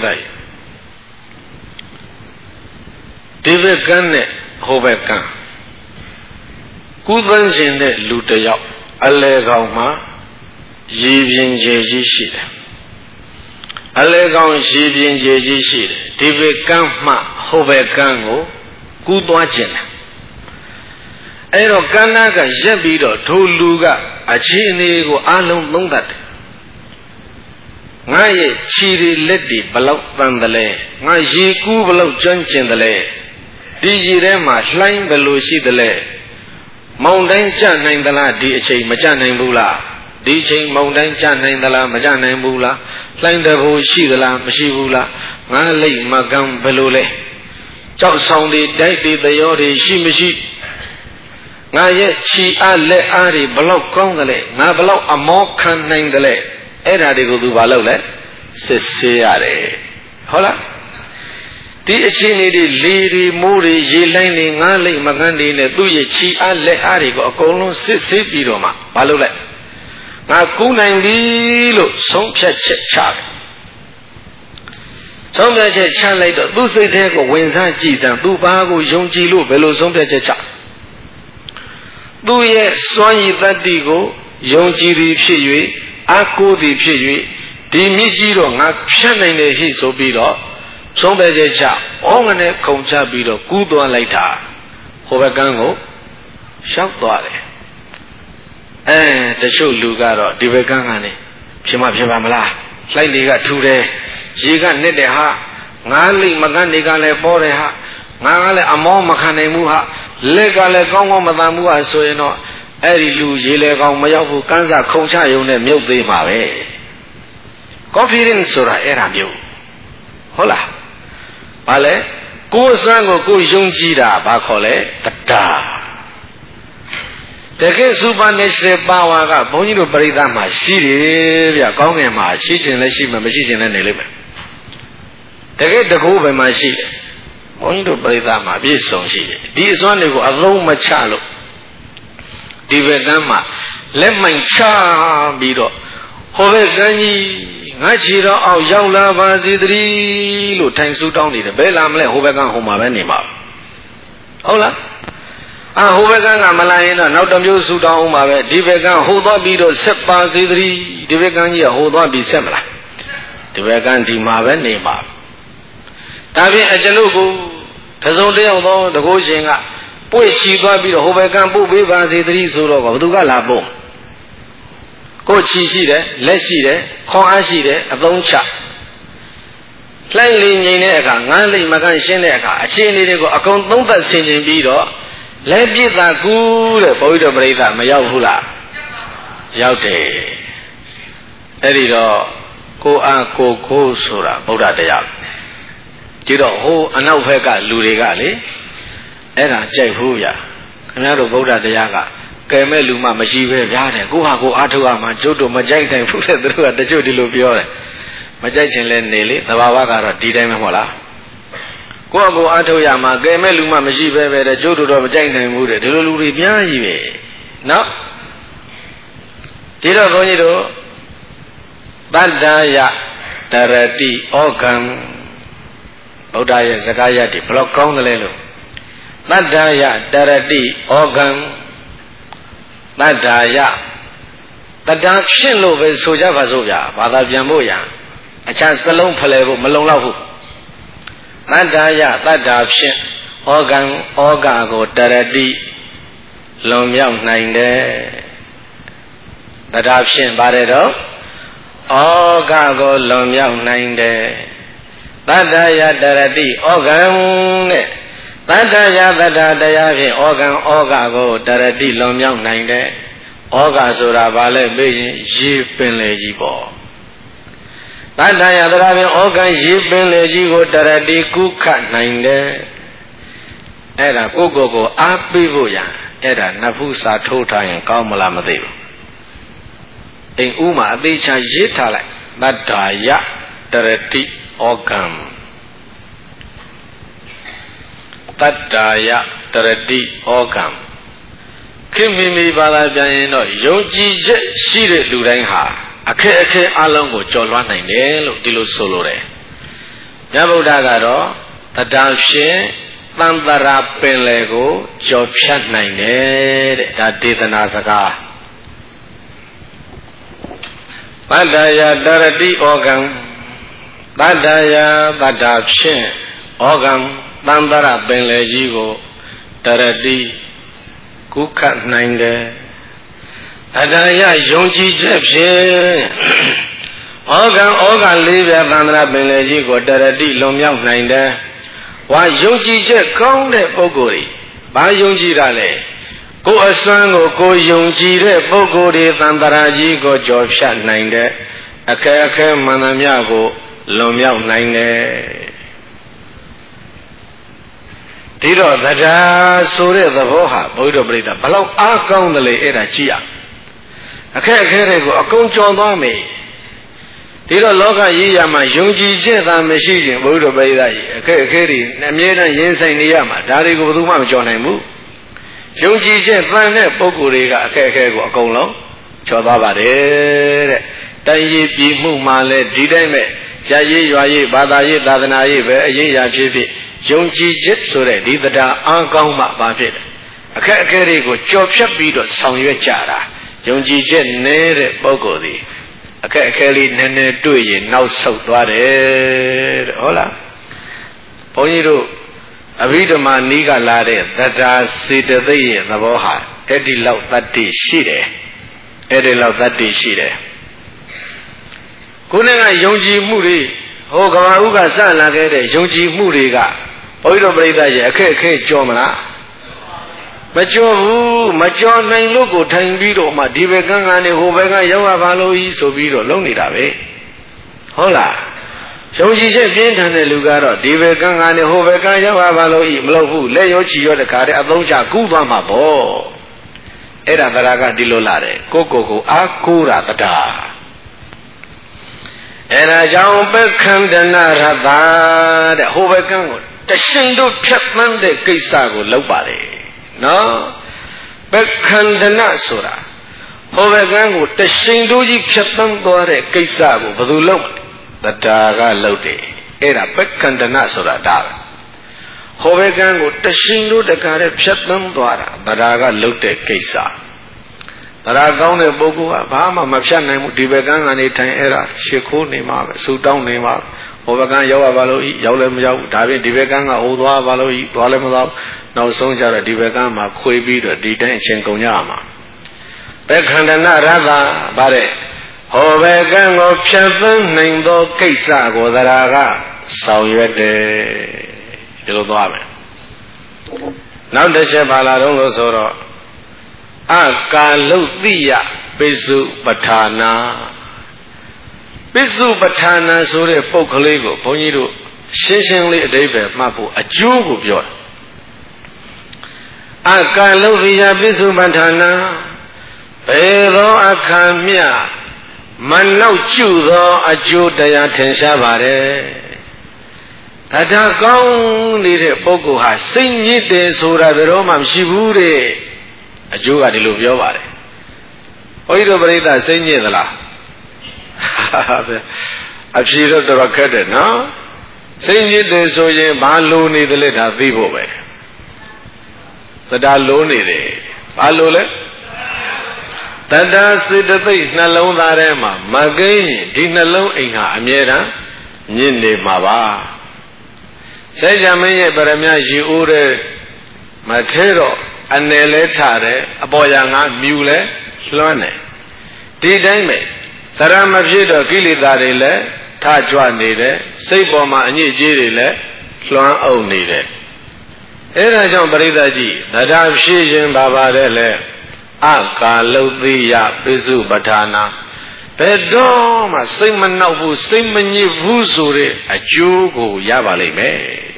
ဒီဘက်ကန်းနဲ့ဟိုဘက်ကန်းကုသန်းရှင်တဲ့လူတစ်ယောက်အလဲကောင်မှာရည်ပြင်းကျေကြီးရှိတယ်အလဲကောင်ရည်ပြင်းကျေကြီးရှိတယ်ဒီဘက်ကန်းမှဟိုဘက်ကန်းကိုကူးသွားခြင်းတယ်အဲ့တော့ကန္နာကရက်ပြီးတော့ထိုလူကအခြေအနေကိုအလုံးသုံးတတ်တယ်ငါရဲ့ခြေတွေလက်တွေဘလောက်တန်တယ်လဲငါရေကူးဘလောက်ကျွမ်းကျင်တယ်လဲဒီရေထဲမှာလှိုင်းဘယ်လိုရှိတယ်လဲမောင်တိုင်းကြနိုင်သလားဒီအချိန်မကြနိုင်ဘူးလားဒီအချိန်မောင်တိုင်းကြနိုင်သလားမကြနိုင်ဘူးလားလှိုင်းတဘူရှိသလားမရှိဘူးလားငါလိတ်မကံဘယ်လိုလဲကြောက်ဆောင်တွေတိုက်တွေတရောတွေရှိမရှိငါရဲ့ခြေအားလက်အားတွေဘလောက်ကောင်းတယ်လဲငါဘလောက်အမောခံနိုင်တယ်လဲအဲ့ဒါတွေကိုသူဘာလုပ်လဲစစ်ဆေးရတယ်ဟုတ်လားဒီအခြေအနေတွေလေတွေမိုးတွေရေလိုင်းတွေငါးလိမ့်မကန်းတွေနဲ့သူ့ရဲ့ခြေအားလက်အားတွေကိုအကုန်လုံးစစ်ဆေးပြီးတော့မှဘာလုပ်လဲငါကူးနိုင်ပြီလို့ဆုံးဖြတ်ချက်ချတယ်ဆုံးဖြတ်ချက်ချလိုက်တော့သူ့စိတ်ထဲကိုဝင်စားကြည့်စမ်းသူဘာကိုယုံကြည်လို့ဘယ်လိုဆုံးဖြတ်ချက်ချသူ့ရဲ့စွမ်းရည်တတ္တိကိုယုံကြည်သည်ဖြစ်၍အကိုးသည်ဖြစ်၍ဒီမြစ်ကြီးတော့ငါဖြတ်နိုင်တယ်ဟိဆိုပြီးတော့ဆုံးဖြတ်ချက်ချဩငနဲ့ခုံချပြီးတော့ကူးသွားလိုက်တာဟိုဘက်ကန်းကိုရှောက်သွားတယ်အဲတချို့လူကတော့ဒီဘက်ကန်းကနေဖြစ်မဖြစ်ပါမလားလှိုက်တွေကထူတယ်ရေကနစ်တယ်ဟာငါးလိမ့်မကန်းတွေကလည်းပေါ်တယ်ဟာငါကလည်းအမောမခံနိုင်ဘူးဟာလက်ကလည်းကောင်းကောင်းမတန်ဘူးဟာဆိုရင်တော့အဲ့ဒီလူရေလေကောင်မရောက်ဘူးကန်းစားခုံချယုံနဲ့မြုပ်သေးမှာပဲ confidence ဆိုတာအဲ့ဒါမျိုးဟုတ်လားဘာလဲကိုယ်စမ်းကိုကိုယ်ယုံကြည်တာဘာခေါ်လဲတရားတကယ် supernatural power ကဘုန်းကြီးတို့ပရိသတ်မှာရှိတယ်ဗျကောင်းငင်မှာရှိခြင်းလည်းရှိမှာမရှိခြင်းလည်းနေလိမ့်မယ်တကယ်တကူပဲမှာရှိတယ်ဘုန်းကြီးတို့ပရိသတ်မှာပြည့်စုံရှိတယ်ဒီအစွမ်းတွေကိုအသုံးမချလို့ဒီဘက်ကမ်းမှာလက်မှန်ချပြီးတော့ဟိုဘက်ကမ်းကြီးငါချီတော့အောင်ရောက်လာပါစေတည်းလို့ထိုင်ဆူတောင်းနေတယ်ဘယ်လာမလဲဟိုဘက်ကမ်းဟိုမှာပဲနေမှာဟုတ်လားအာဟိုဘက်ကမ်းကမလာရင်တော့နောက်တစ်မျိုးဆူတောင်းအောင်ပါပဲဒီဘက်ကမ်းဟိုသွားပြီးတော့ဆက်ပါစေတည်းဒီဘက်ကမ်းကြီးကဟိုသွားပြီးဆက်မလားဒီဘက်ကမ်းဒီမှာပဲနေမှာဒါဖြင့်အကျွန်ုပ်ကိုတစုံတယောက်သောတကုရှင်ကပွေချီသွားပြီးတော့ဟိုဘက်ကပို့ပေးပါစေတည်းဆိုတော့ဘသူကလာပို့ကိုချီရှိတယ်လက်ရှိတယ်ခေါင်းအားရှိတယ်အသုံးချလှိုင်းလင်းငိမ့်တဲ့အခါငန်းလိမ့်မကန်းရှင်းတဲ့အခါအခြေအနေတွေကိုအကုန်သုံးသပ်ဆင်ခြင်ပြီးတော့လက်ပြစ်သာကူးတဲ့ဘုရားတော်ပရိသတ်မရောက်ဘူးလားရောက်တယ်အဲ့ဒီတော့ကိုအားကိုကိုဆိုတာဗုဒ္ဓတရားကြည့်တော့ဟိုအနောက်ဘက်ကလူတွေကလေအဲ့ဒါကြိုက်ဘူးဗျာခင်ဗျားတို့ဗုဒ္ဓတရားကကဲမဲ့လူမှမရှိပဲဗျာတဲ့ကိုဟာကိုအားထုတ်ရမှာကျုပ်တို့မကြိုက်နိုင်ဘူးတဲ့သူတို့ကတချို့ဒီလိုပြောတယ်မကြိုက်ချင်လဲနေလေသဘာဝကတော့ဒီတိုင်းပဲမဟုတ်လားကိုဟာကိုအားထုတ်ရမှာကဲမဲ့လူမှမရှိပဲပဲတဲ့ကျုပ်တို့တော့မကြိုက်နိုင်ဘူးတဲ့ဒီလိုလူတွေပြားကြီးပဲနော်ဒီတော့ဘုန်းကြီးတို့တတ္တယတရတိဩကံဗုဒ္ဓရဲ့စကားရည်ဘလောက်ကောင်းတယ်လဲလို့တတ္တယတရတိဩကံတတ္တယတတ္တဖြစ်လို့ပဲဆိုကြပါစို့ဗျာဘာသာပြန်ဖို့ရအခြားစလုံးဖလှယ်ဖို့မလုံလောက်ဘူးတတတ္တယတတ္တာဖြင့်ဩကံဩဃကိုတရတိလွန်မြောက်နိုင်တယ်တတ္တဖြင့်ပါတယ်တော့ဩဃကိုလွန်မြောက်နိုင်တယ်တတ္တယတရတိဩကံနဲ့တတ္တယတတ္တတရားဖြင့်ဩကံဩဃကိုတရတိလွန်မြောက်နိုင်တယ်ဩဃဆိုတာဘာလဲမေးရင်ရေပင်လေကြီးပေါ့တတ္တယတရားဖြင့်ဩကံရေပင်လေကြီးကိုတရတိကုခနိုင်တယ်အဲ့ဒါကိုကိုကိုအားပေးဖို့ရအဲ့ဒါနဖူးစာထိုးထားရင်ကောင်းမလားမသိဘူးအိမ်ဥမှာအသေးချာရေးထားလိုက်တတ္တာယတရတိဩကံတတ္တာယတရတိဩကံခင်မိမိဘာသာပြန်ရင်တော့ယုံကြည်ချက်ရှိတဲ့လူတိုင်းဟာအခက်အခဲအလုံးကိုကျော်လွှားနိုင်တယ်လို့ဒီလိုဆိုလိုတယ်မြတ်ဗုဒ္ဓကတော့တတ္တဖြင့်သံတရာပင်လေကိုကျော်ဖြတ်နိုင်တယ်တဲ့ဒါဒေသနာစကားတတ္တယတရတိဩကံတတ္တယတတ္တဖြင့်ဩကံသံတရာပင်လေကြီးကိုတရတိကုခနိုင်တယ်တတ္တယယုံကြည်ချက်ဖြင့်ဩကံဩကလေးပြသံတရာပင်လေကြီးကိုတရတိလွန်မြောက်နိုင်တယ်ဝါယုံကြည်ချက်ကောင်းတဲ့ပုဂ္ဂိုလ်တွေဘာယုံကြည်တာလဲကိုယ်အစွမ်းကိုကိုယ်ယုံကြည်တဲ့ပုဂ္ဂိုလ်တွေသံတရာကြီးကိုကျော်ဖြတ်နိုင်တဲ့အခက်အခဲမှန်သမျှကိုလွန်မြောက်နိုင်တယ်ဒီတော့တရားဆိုတဲ့သဘောဟာဘုရားပြိဿဘလောက်အားကောင်းတယ်လေအဲ့ဒါကြည့်ရအခက်အခဲတွေကိုအကုန်ကျော်သွားမယ်ဒီတော့လောကကြီးရမှာယုံကြည်ချက်သာမရှိရင်ဘုရားပြိဿကြီးအခက်အခဲတွေအမြဲတမ်းရင်ဆိုင်နေရမှာဒါတွေကိုဘယ်သူမှမကျော်နိုင်ဘူးယုံကြည်ချက်သန်တဲ့ပုဂ္ဂိုလ်တွေကအခက်အခဲကိုအကုန်လုံးကျော်သွားပါတယ်တဲ့တိုင်းရည်ပြည်မှုမှလည်းဒီတိုင်းပဲဇာရေးရွာရေးဘာသာရေးသာသနာရေးပဲအရေးအရာဖြစ်ဖြစ်ယုံကြည်ချက်ဆိုတဲ့ဒီတရားအားကောင်းမှဘာဖြစ်လဲအခက်အခဲတွေကိုကျော်ဖြတ်ပြီးတော့ဆောင်ရွက်ကြတာယုံကြည်ချက်နည်းတဲ့ပုဂ္ဂိုလ်တွေအခက်အခဲလေးနည်းနည်းတွေ့ရင်နောက်ဆုတ်သွားတယ်တဲ့ဟုတ်လားဘုန်းကြီးတို့အဘိဓမ္မာနီးကလာတဲ့သတ္တာစေတသိက်ရဲ့သဘောဟာအဲ့ဒီလောက်တတ္တိရှိတယ်အဲ့ဒီလောက်တတ္တိရှိတယ်ခုနကယုံကြည်မှုတွေဟိုကဘာဥကစလာခဲ့တဲ့ယုံကြည်မှုတွေကဘုရားတို့ပြိဿရဲ့အခက်အခဲကြော်မလားမကြော်ဘူးမကြော်နိုင်လို့ကိုထိုင်ပြီးတော့မှဒီဘက်ကန်းကနေဟိုဘက်ကရောက်ရပါလို့ဤဆိုပြီးတော့လုံနေတာပဲဟုတ်လားယုံကြည်ချက်ပြင်းထန်တဲ့လူကတော့ဒီဘက်ကန်းကနေဟိုဘက်ကရောက်ရပါလို့ဤမလုပ်ဘူးလက်ရောချီရောတခါတည်းအသုံးချကူးသွားမှာပေါ့အဲ့ဒါတရားကဒီလိုလာတယ်ကိုကိုကိုအာကိုးတာတရားအဲ့ဒါကြောင့်ပက္ခန္တနာရတာတဲ့ဟိုဘက်ကန်းကိုတရှင်တို့ဖြတ်သန်းတဲ့ကိစ္စကိုလုပ်ပါလေနော်ပက္ခန္တနာဆိုတာဟိုဘက်ကန်းကိုတရှင်တို့ကြီးဖြတ်သန်းသွားတဲ့ကိစ္စကိုဘယ်သူလုပ်လဲတရားကလုပ်တယ်အဲ့ဒါပက္ခန္တနာဆိုတာဒါပဲဟိုဘက်ကန်းကိုတရှင်တို့တကားတဲ့ဖြတ်သန်းသွားတာတရားကလုပ်တဲ့ကိစ္စတရားကောင်းတဲ့ပုဂ္ဂိုလ်ကဘာမှမဖြတ်နိုင်ဘူးဒီဘက်ကန်းကနေထိုင်အဲ့ဒါရှ िख ိုးနေမှာပဲဆူတောင်းနေမှာဟိုဘက်ကန်းရောက်ရပါလို့ဤရောက်လည်းမရောက်ဘူးဒါပြင်ဒီဘက်ကန်းကဟိုသွားပါလို့ဤသွားလည်းမသွားဘူးနောက်ဆုံးကြတော့ဒီဘက်ကန်းမှာခွေပြီးတော့ဒီတိုင်းအချင်းကုန်ကြရမှာပက္ခန္တနာရတာဗါတဲ့ဟောဘက်ကံကိုဖြတ်သန်းနိုင်သောကိစ္စကိုသရာကဆောင်ရွက်တယ်ဒီလိုသွားမယ်နောက်တစ်ချက်ပါလာတော့လို့ဆိုတော့အကာလုတ်တိယပိစုပဋ္ဌာနာပိစုပဋ္ဌာနာဆိုတဲ့ပုဂ္ဂလေးကိုဘုန်းကြီးတို့ရှင်းရှင်းလေးအဓိပ္ပာယ်မှတ်ဖို့အကျိုးကိုပြောတာအကာလုတ်တိယပိစုပဋ္ဌာနာဘယ်သောအခါမျှမနောက်ကျသောအကျိုးတရားထင်ရှားပါတယ်အထာကောင်းနေတဲ့ပုဂ္ဂိုလ်ဟာစိတ်ညစ်တယ်ဆိုတာဘယ်တော့မှမရှိဘူးတဲ့အကျိုးကဒီလိုပြောပါတယ်ဘုန်းကြီးတို့ပြိဿစိတ်ညစ်သလားအဖြေတော့တော်တော်ခက်တယ်နော်စိတ်ညစ်တယ်ဆိုရင်ဘာလိုနေတယ်လဲဒါသိဖို့ပဲသတ္တလိုနေတယ်ဘာလိုလဲတတ္တစေတသိက်နှလုံးသားထဲမှာမကိန်းရင်ဒီနှလုံးအိမ်ဟာအမြဲတမ်းညစ်နေမှာပါစိတ်ကြမင်းရဲ့ပရမရေဦးတဲ့မထဲတော့အနေလဲထားတယ်အပေါ်ရငါမြူလဲလွှမ်းတယ်ဒီတိုင်းပဲသရမဖြစ်တော့ကိလေသာတွေလည်းထကြွနေတယ်စိတ်ပေါ်မှာအညစ်အကြေးတွေလည်းလွှမ်းအုပ်နေတယ်အဲဒါကြောင့်ပရိသတ်ကြီးတရားဖြစ်ခြင်းဘာပါတဲ့လဲအကာလုသိယပိစုပဋ္ဌာနာဘယ်တော့မှစိတ်မနှောက်ဘူးစိတ်မညစ်ဘူးဆိုတဲ့အကျိုးကိုရပါလိမ့်မယ်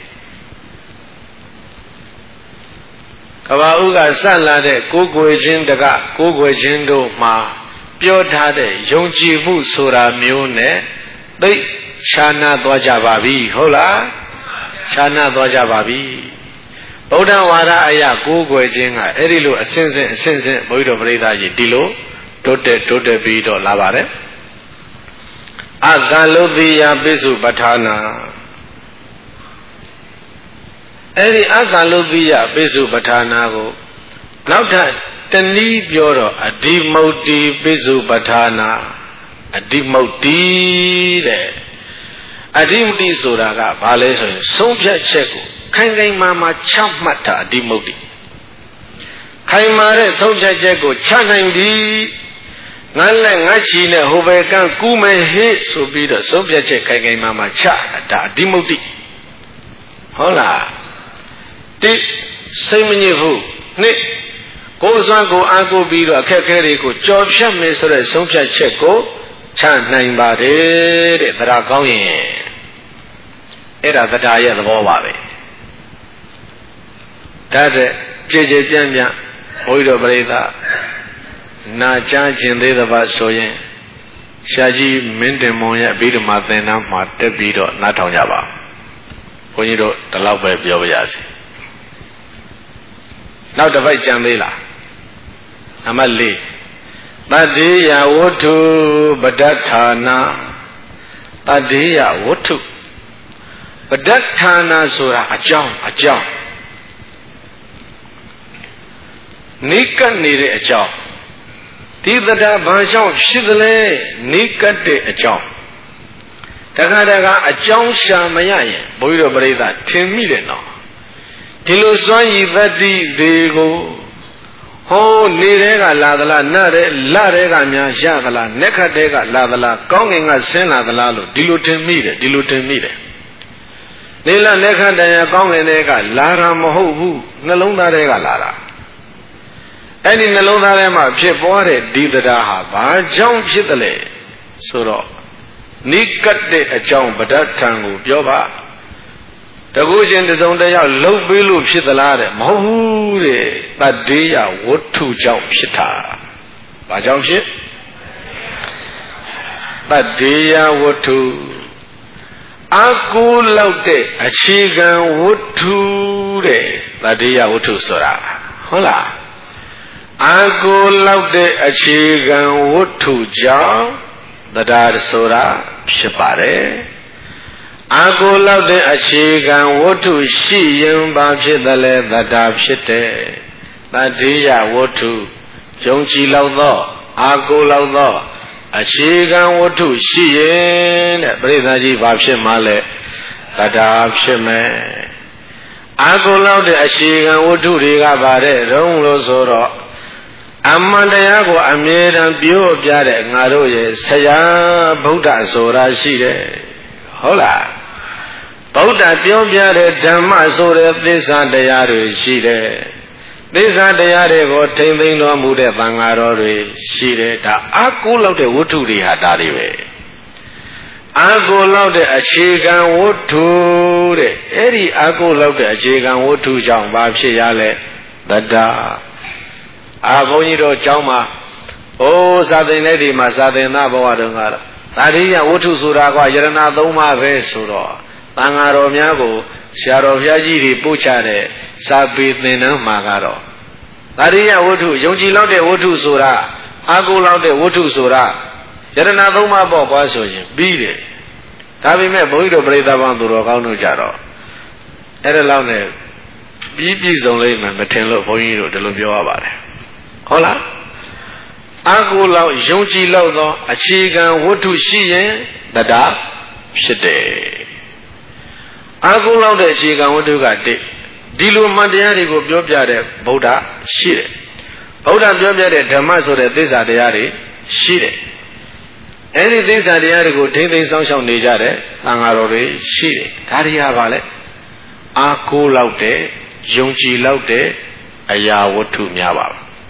ကဘာဥကဆက်လာတဲ့ကိုယ်ကိုယ်ချင်းတကကိုယ်ကိုယ်ချင်းတို့မှာပြောထားတဲ့ယုံကြည်မှုဆိုတာမျိုးနဲ့သိခြားနာသွားကြပါပြီဟုတ်လားခြားနာသွားကြပါပြီဗုဒ္ဓဝါဒအရာကိုယ်ကိုယ်ချင်းကအဲ့ဒီလိုအစဉ်စဉ်အစဉ်စဉ်ဘုရားတော်ပရိသတ်ကြီးဒီလိုတိုးတက်တိုးတက်ပြီးတော့လာပါတယ်အကလုတိယပိစုပဋ္ဌာနာအဲ့ဒီအကလုတိယပိစုပဋ္ဌာနာကိုနောက်ထပ်တနည်းပြောတော့အဓိမုတ်တိပိစုပဋ္ဌာနာအဓိမုတ်တိတဲ့အဓိမုတ်တိဆိုတာကဘာလဲဆိုရင်ဆုံးဖြတ်ချက်ကိုခိုင်ခိုင်မာမာချမှတ်တာအဓိမုတ်တိခိုင်မာတဲ့ဆုံးဖြတ်ချက်ကိုချနိုင်ပြီငါလက်ငါချီနဲ့ဟိုဘက်ကကူးမယ်ဟေ့ဆိုပြီးတော့ဆုံးဖြတ်ချက်ခိုင်ခိုင်မာမာချတာအဓိမုတ်တိဟုတ်လားတိစိတ်မညစ်ဘူးနှစ်ကိုယ်စွမ်းကိုအားကိုးပြီးတော့အခက်အခဲတွေကိုကြော်ဖြတ်မယ်ဆိုတဲ့ဆုံးဖြတ်ချက်ကိုချနိုင်ပါတယ်တဲ့တရားကောင်းရင်အဲ့ဒါတရားရဲ့သဘောပါပဲဒါတဲ့ကြည်ကြည်ပြန့်ပြန့်ဘုရားတော်ပရိသတ်နာကြားခြင်းသေးသဘာဆိုရင်ရှားကြီးမင်းတင်မွန်ရဲ့အဘိဓမ္မာသင်တန်းမှာတက်ပြီးတော့နားထောင်ကြပါဘုန်းကြီးတို့ဒီလောက်ပဲပြောပါရစေနောက်တစ်ပိုက်ကြံသေးလားနံပါတ်၄တတ္တိယဝတ္ထုပဋ္ဌာနာတတ္တိယဝတ္ထုပဋ္ဌာနာဆိုတာအကြောင်းအကြောင်းနိကတ်နေတဲ့အကြောင်းဒီတရားဘာကြောင့်ဖြစ်သလဲနိကတ်တဲ့အကြောင်းတခါတခါအကြောင်းရှာမရရင်ဘုရားတော်ပရိသတ်ထင်မိတယ်နော်ဒီလိုစွမ်းရည်တတ္တိတွေကိုဟောနေတဲ့ကလာသလားနတဲ့လတဲ့ကများရသလားနက်ခတ်တဲ့ကလာသလားကောင်းကင်ကဆင်းလာသလားလို့ဒီလိုထင်မိတယ်ဒီလိုထင်မိတယ်နေလနက်ခတ်တရားကောင်းကင်တဲ့ကလာတာမဟုတ်ဘူးနှလုံးသားတဲ့ကလာတာအဲ့ဒီနှလုံးသားထဲမှာဖြစ်ပေါ်တဲ့ဒီတရားဟာဘာကြောင့်ဖြစ်တယ်လဲဆိုတော့နိကတ်တဲ့အကြောင်းပဋ္ဌာန်ကိုပြောပါတကူရှင်တစုံတယောက်လှုပ်ပေးလို့ဖြစ်သလားတဲ့မဟုတ်ဘူးတဲ့တတ္တိယဝတ္ထုကြောင့်ဖြစ်တာဘာကြောင့်ဖြစ်တတ္တိယဝတ္ထုအကူလောက်တဲ့အခြေခံဝတ္ထုတဲ့တတ္တိယဝတ္ထုဆိုတာဟုတ်လားအကူလောက်တဲ့အခြေခံဝတ္ထုကြောင့်တရားဆိုတာဖြစ်ပါတယ်အာကိုလောက်တဲ့အခြေခံဝတ္ထုရှိရင်ဘာဖြစ်တယ်လဲသတ္တာဖြစ်တယ်တတ္တိယဝတ္ထုယုံကြည်လောက်သောအာကိုလောက်သောအခြေခံဝတ္ထုရှိရင်တဲ့ပရိသတ်ကြီးဘာဖြစ်မှလဲသတ္တာဖြစ်မယ်အာကိုလောက်တဲ့အခြေခံဝတ္ထုတွေကဘာတဲ့ရုံးလို့ဆိုတော့အမှန်တရားကိုအမြဲတမ်းပြောပြတဲ့ငါတို့ရဲ့ဆရာဗုဒ္ဓဆိုတာရှိတယ်ဟုတ်လားဗုဒ္ဓပြောပြတဲ့ဓမ္မဆိုတဲ့သစ္စာတရားတွေရှိတယ်သစ္စာတရားတွေကိုထိမ့်သိမ်းတော်မူတဲ့သံဃာတော်တွေရှိတယ်ဒါအကူလောက်တဲ့ဝတ္ထုတွေဟာဒါတွေပဲအကူလောက်တဲ့အခြေခံဝတ္ထုတဲ့အဲ့ဒီအကူလောက်တဲ့အခြေခံဝတ္ထုကြောင့်ဘာဖြစ်ရလဲတတ္တအာဘုန်းကြီးတို့ကျောင်းမှာအိုးစာသင်တဲ့ဒီမှာစာသင်သားဘဝတုန်းကတော့တာရိယဝတ္ထုဆိုတာကယရဏသုံးပါးပဲဆိုတော့တန်ဃာတော်များကိုဆရာတော်ဘုရားကြီးတွေပို့ချတဲ့စာပေသင်တန်းမှာကတော့တာရိယဝတ္ထုယုံကြည်လောက်တဲ့ဝတ္ထုဆိုတာအာကိုလောက်တဲ့ဝတ္ထုဆိုတာယရဏသုံးပါးပေါ့ကွာဆိုရင်ပြီးတယ်ဒါပေမဲ့ဘုန်းကြီးတို့ပြိဿဘောင်းသူတော်ကောင်းတို့ကြတော့အဲ့ဒါလောက်နဲ့ပြီးပြည့်စုံလိမ့်မယ်မထင်လို့ဘုန်းကြီးတို့ဒီလိုပြောရပါတယ်ဟုတ်လားအာကိုလောက်ယုံကြည်လောက်သောအခြေခံဝတ္ထုရှိရင်တရားဖြစ်တယ်အာကုလောက်တဲ့အခြေခံဝတ္ထုကတိဒီလိုမှန်တရားတွေကိုပြောပြတဲ့ဗုဒ္ဓရှိတယ်ဗုဒ္ဓပြောပြတဲ့ဓမ္မဆိုတဲ့သစ္စာတရားတွေရှိတယ်အဲ့ဒီသစ္စာတရားတွေကိုထိမ့်သိမ်းဆောင်ရှောက်နေကြတဲ့သံဃာတော်တွေရှိတယ်ဒါတွေဟာပါလေအာကုလောက်တဲ့ယုံကြည်လောက်တဲ့အရာဝတ္ထုများပါ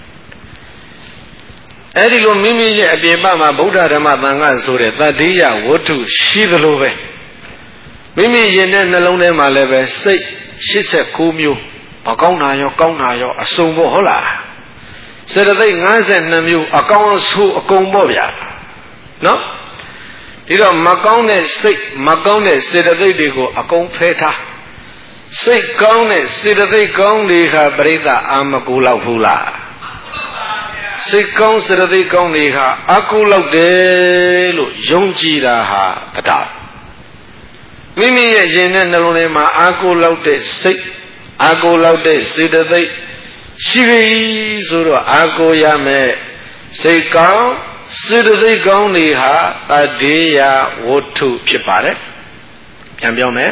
အဲ့ဒီလိုမိမိရဲ့အပြင်ဘက်မှာဗုဒ္ဓဓမ္မသံဃာဆိုတဲ့တတ္တိယဝတ္ထုရှိသလိုပဲမိမိရင်တဲ့နှလုံးထဲမှာလည်းပဲစိတ်ရှစ်ဆက်ကိုမျိုးမကောင်းတာရောကောင်းတာရောအစုံပေါ့ဟုတ်လားစေတသိက်၅၂မျိုးအကောင်းအဆိုးအကုန်ပေါ့ဗျာနော်ဒီတော့မကောင်းတဲ့စိတ်မကောင်းတဲ့စေတသိက်တွေကိုအကုန်ဖယ်ထားစိတ်ကောင်းတဲ့စေတသိက်ကောင်းတွေဟာပရိသတ်အာမကူလောက်ဘူးလားစိတ်ကောင်းစေတသိက်ကောင်းတွေဟာအကူလောက်တယ်လို့ယုံကြည်တာဟာတရားမိမိရဲ့ရင်နဲ့နှလုံးထဲမှာအာကိုလောက်တဲ့စိတ်အာကိုလောက်တဲ့စေတသိက်ရှိပြီဆိုတော့အာကိုရမယ်စိတ်ကောင်းစေတသိက်ကောင်းတွေဟာတတ္တိယဝတ္ထုဖြစ်ပါတယ်ပြန်ပြောမယ်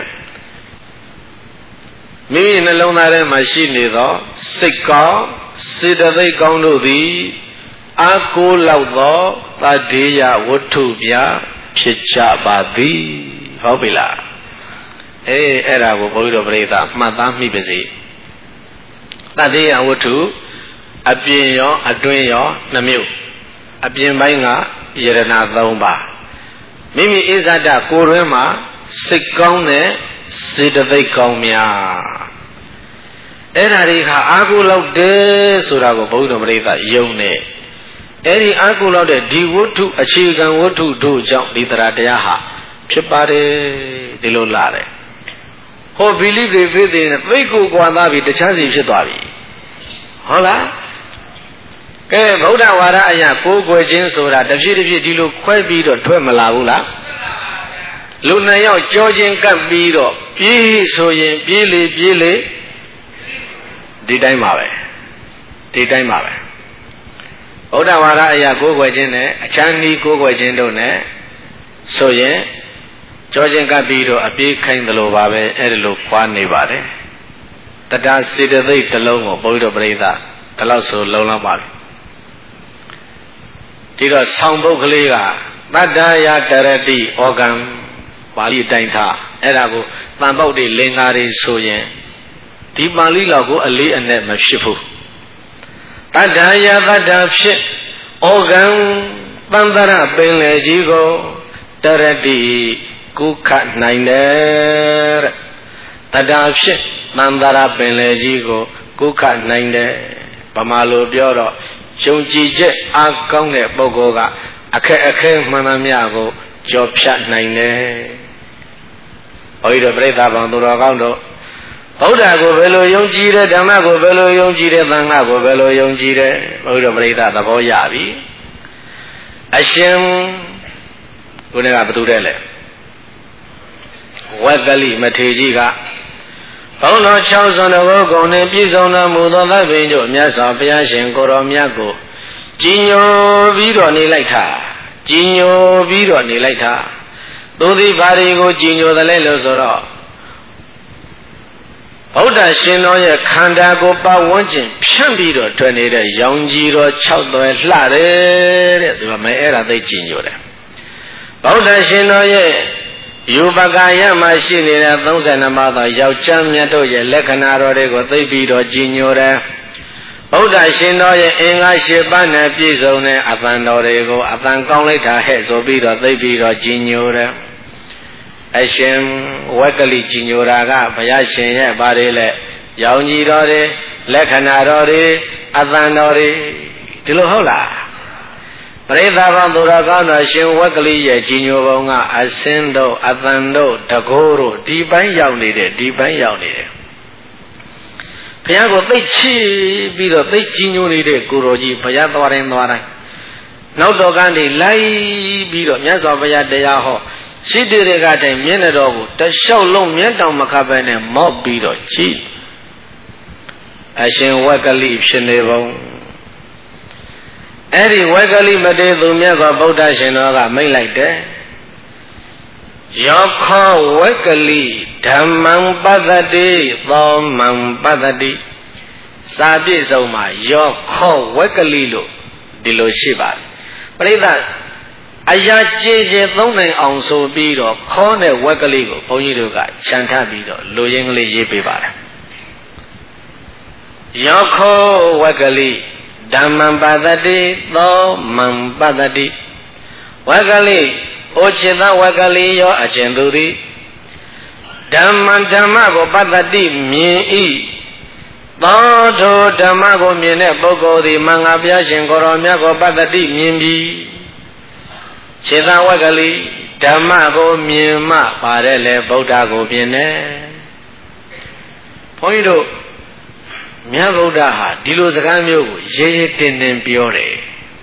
မိမိနှလုံးသားထဲမှာရှိနေသောစိတ်ကောင်းစေတသိက်ကောင်းတို့သည်အာကိုလောက်သောတတ္တိယဝတ္ထုပြဖြစ်ကြပါသည်ဟုတ်ပြီလားအေးအဲ့ဒါကိုဘုန်းကြီးတို့ပြိဿမှတ်သားမိပါစေတတ္တိယဝတ္ထုအပြင်ရောအတွင်းရောနှမျိုးအပြင်ပိုင်းကယရဏသုံးပါးမိမိအိဇဒကိုယ်တွင်းမှာစိတ်ကောင်းတဲ့စေတသိက်ကောင်းများအဲ့ဒါတွေဟာအာဟုလောက်တယ်ဆိုတာကိုဘုန်းကြီးတို့ပြိဿယုံနေအဲ့ဒီအာဟုလောက်တဲ့ဒီဝတ္ထုအခြေခံဝတ္ထုတို့ကြောင့်ဒီတရားတရားဟာဖြစ်ပါတယ်ဒီလိုလာတယ်ဟောဘီလိတွေဖြစ်တဲ့သိကိုကွာသားပြီးတခြားစီဖြစ်သွားပြီဟုတ်လားကဲဗုဒ္ဓဝါဒအရာကိုးကွယ်ခြင်းဆိုတာတဖြည်းတဖြည်းဒီလိုခွဲပြီးတော့ထွက်မလာဘူးလားလူနှစ်ယောက်ကြောချင်းကပ်ပြီးတော့ပြေးဆိုရင်ပြေးလေပြေးလေဒီတိုင်းပါပဲဒီတိုင်းပါပဲဗုဒ္ဓဝါဒအရာကိုးကွယ်ခြင်းနဲ့အချမ်းဤကိုးကွယ်ခြင်းတို့နဲ့ဆိုရင်ကြောချင်းကပ်ပြီးတော့အပြေးခိုင်းသလိုပါပဲအဲ့ဒီလိုခွာနေပါတယ်တရားစေတသိက်တစ်လုံးကိုဘုန်းကြီးတို့ပြိဿဒီလောက်ဆိုလုံလောက်ပါပြီဒီတော့ဆောင်းပုတ်ကလေးကတတ္တယတရတိဩကံပါဠိတိုင်းထားအဲ့ဒါကိုတန်ပေါက်တွေလင်္ကာတွေဆိုရင်ဒီပါဠိလောက်ကိုအလေးအနက်မဖြစ်ဘူးတတ္တယတတ္တဖြစ်ဩကံတန်တရပင်လေကြီးကိုတရတိကုခနိုင်တယ်တဲ့တတ္တဖြစ်တန်တရပင်လေကြီးကိုကုခနိုင်တယ်ဗမာလိုပြောတော့ယုံကြည်ချက်အားကောင်းတဲ့ပုဂ္ဂိုလ်ကအခက်အခဲမှန်သမျှကိုကြော်ဖြတ်နိုင်တယ်။ဘုရားတို့ပြိဿဘောင်သူတော်ကောင်းတို့ဗုဒ္ဓကိုဘယ်လိုယုံကြည်တယ်ဓမ္မကိုဘယ်လိုယုံကြည်တယ်သံဃာကိုဘယ်လိုယုံကြည်တယ်ဘုရားတို့ပြိဿသဘောရပြီ။အရှင်ကိုယ်ကဘယ်သူတဲ့လဲဝက်ကလိမထေကြီးကဘုံတော်၆ဆံတော်ကိုဂုဏ်နှင့်ပြည့်စုံတော်မူသောသဗ္ဗညုမြတ်စွာဘုရားရှင်ကိုတော်မြတ်ကိုကြီးညိုပြီးတော့နေလိုက်တာကြီးညိုပြီးတော့နေလိုက်တာသူသည်ဘာတွေကိုကြီးညိုတယ်လဲလို့ဆိုတော့ဗုဒ္ဓရှင်တော်ရဲ့ခန္ဓာကိုပတ်ဝန်းကျင်ဖြန့်ပြီးတော့ထွက်နေတဲ့ရောင်ကြီးတော်၆သွဲလှတယ်တဲ့သူကမဲအဲ့ဒါသိကြီးညိုတယ်ဗုဒ္ဓရှင်တော်ရဲ့ယူပကာယမှာရှိနေတဲ့၃၂ပါးသောယောက်ျားမြတ်တို့ရဲ့လက္ခဏာတော်တွေကိုသိပြီးတော့ကြည်ညိုတယ်။ဗုဒ္ဓရှင်တော်ရဲ့အင်္ဂါ၈ပါးနဲ့ပြည့်စုံတဲ့အသံတော်တွေကိုအသံကောင်းလိုက်တာဟဲ့ဆိုပြီးတော့သိပြီးတော့ကြည်ညိုတယ်။အရှင်ဝက်ကလိကြည်ညိုတာကဘုရားရှင်ရဲ့ဘာတွေလဲရောင်ကြီးတော်တွေလက္ခဏာတော်တွေအသံတော်တွေဒီလိုဟုတ်လားပရိသဘောသူတော်ကောင်းတော်ရှင်ဝက်ကလေးရဲ့ကြီးညိုပုံကအစင်းတို့အသံတို့တကိုးတို့ဒီပိုင်းရောက်နေတယ်ဒီပိုင်းရောက်နေတယ်ဘုရားကိုသိချီပြီးတော့သိကြီးညိုနေတဲ့ကိုတော်ကြီးဘုရားသွားတိုင်းသွားတိုင်းနောက်တော်ကနေလိုက်ပြီးတော့မြတ်စွာဘုရားတရားဟောရှိတဲ့တွေကတိုင်မျက်နှာတော်ကိုတလျှောက်လုံးမျက်တောင်မခပဲနဲ့မော့ပြီးတော့ကြည့်အရှင်ဝက်ကလေးဖြစ်နေပုံအဲ့ဒီဝက်ကလိမတေသူမြတ်ကဗုဒ္ဓရှင်တော်ကမိတ်လိုက်တယ်ယောခောဝက်ကလိဓမ္မံပတ္တိသောမံပတ္တိစာပြည့်စုံမှာယောခောဝက်ကလိလို့ဒီလိုရှိပါတယ်ပရိသတ်အရာကျေကျေသုံးနိုင်အောင်ဆိုပြီးတော့ခေါ်တဲ့ဝက်ကလေးကိုဘုန်းကြီးတို့ကခြံထားပြီးတော့လူရင်းကလေးရေးပေးပါတယ်ယောခောဝက်ကလေးဓမ္မံပတ္တိသောမံပတ္တိဝက်ကလေးဩချေသဝက်ကလေးရောအကျဉ်သူသည်ဓမ္မဓမ္မကိုပတ္တိမြင်၏သောထိုဓမ္မကိုမြင်တဲ့ပုဂ္ဂိုလ်သည်မင်္ဂဘုရားရှင်ကိုရောမြတ်ကိုပတ္တိမြင်ပြီခြေသဝက်ကလေးဓမ္မကိုမြင်မှပါတယ်လေဗုဒ္ဓကိုမြင်တယ်ဘုန်းကြီးတို့မြတ်ဗုဒ္ဓဟာဒီလိုစကားမျိုးကိုရဲရဲတင်းတင်းပြောတယ်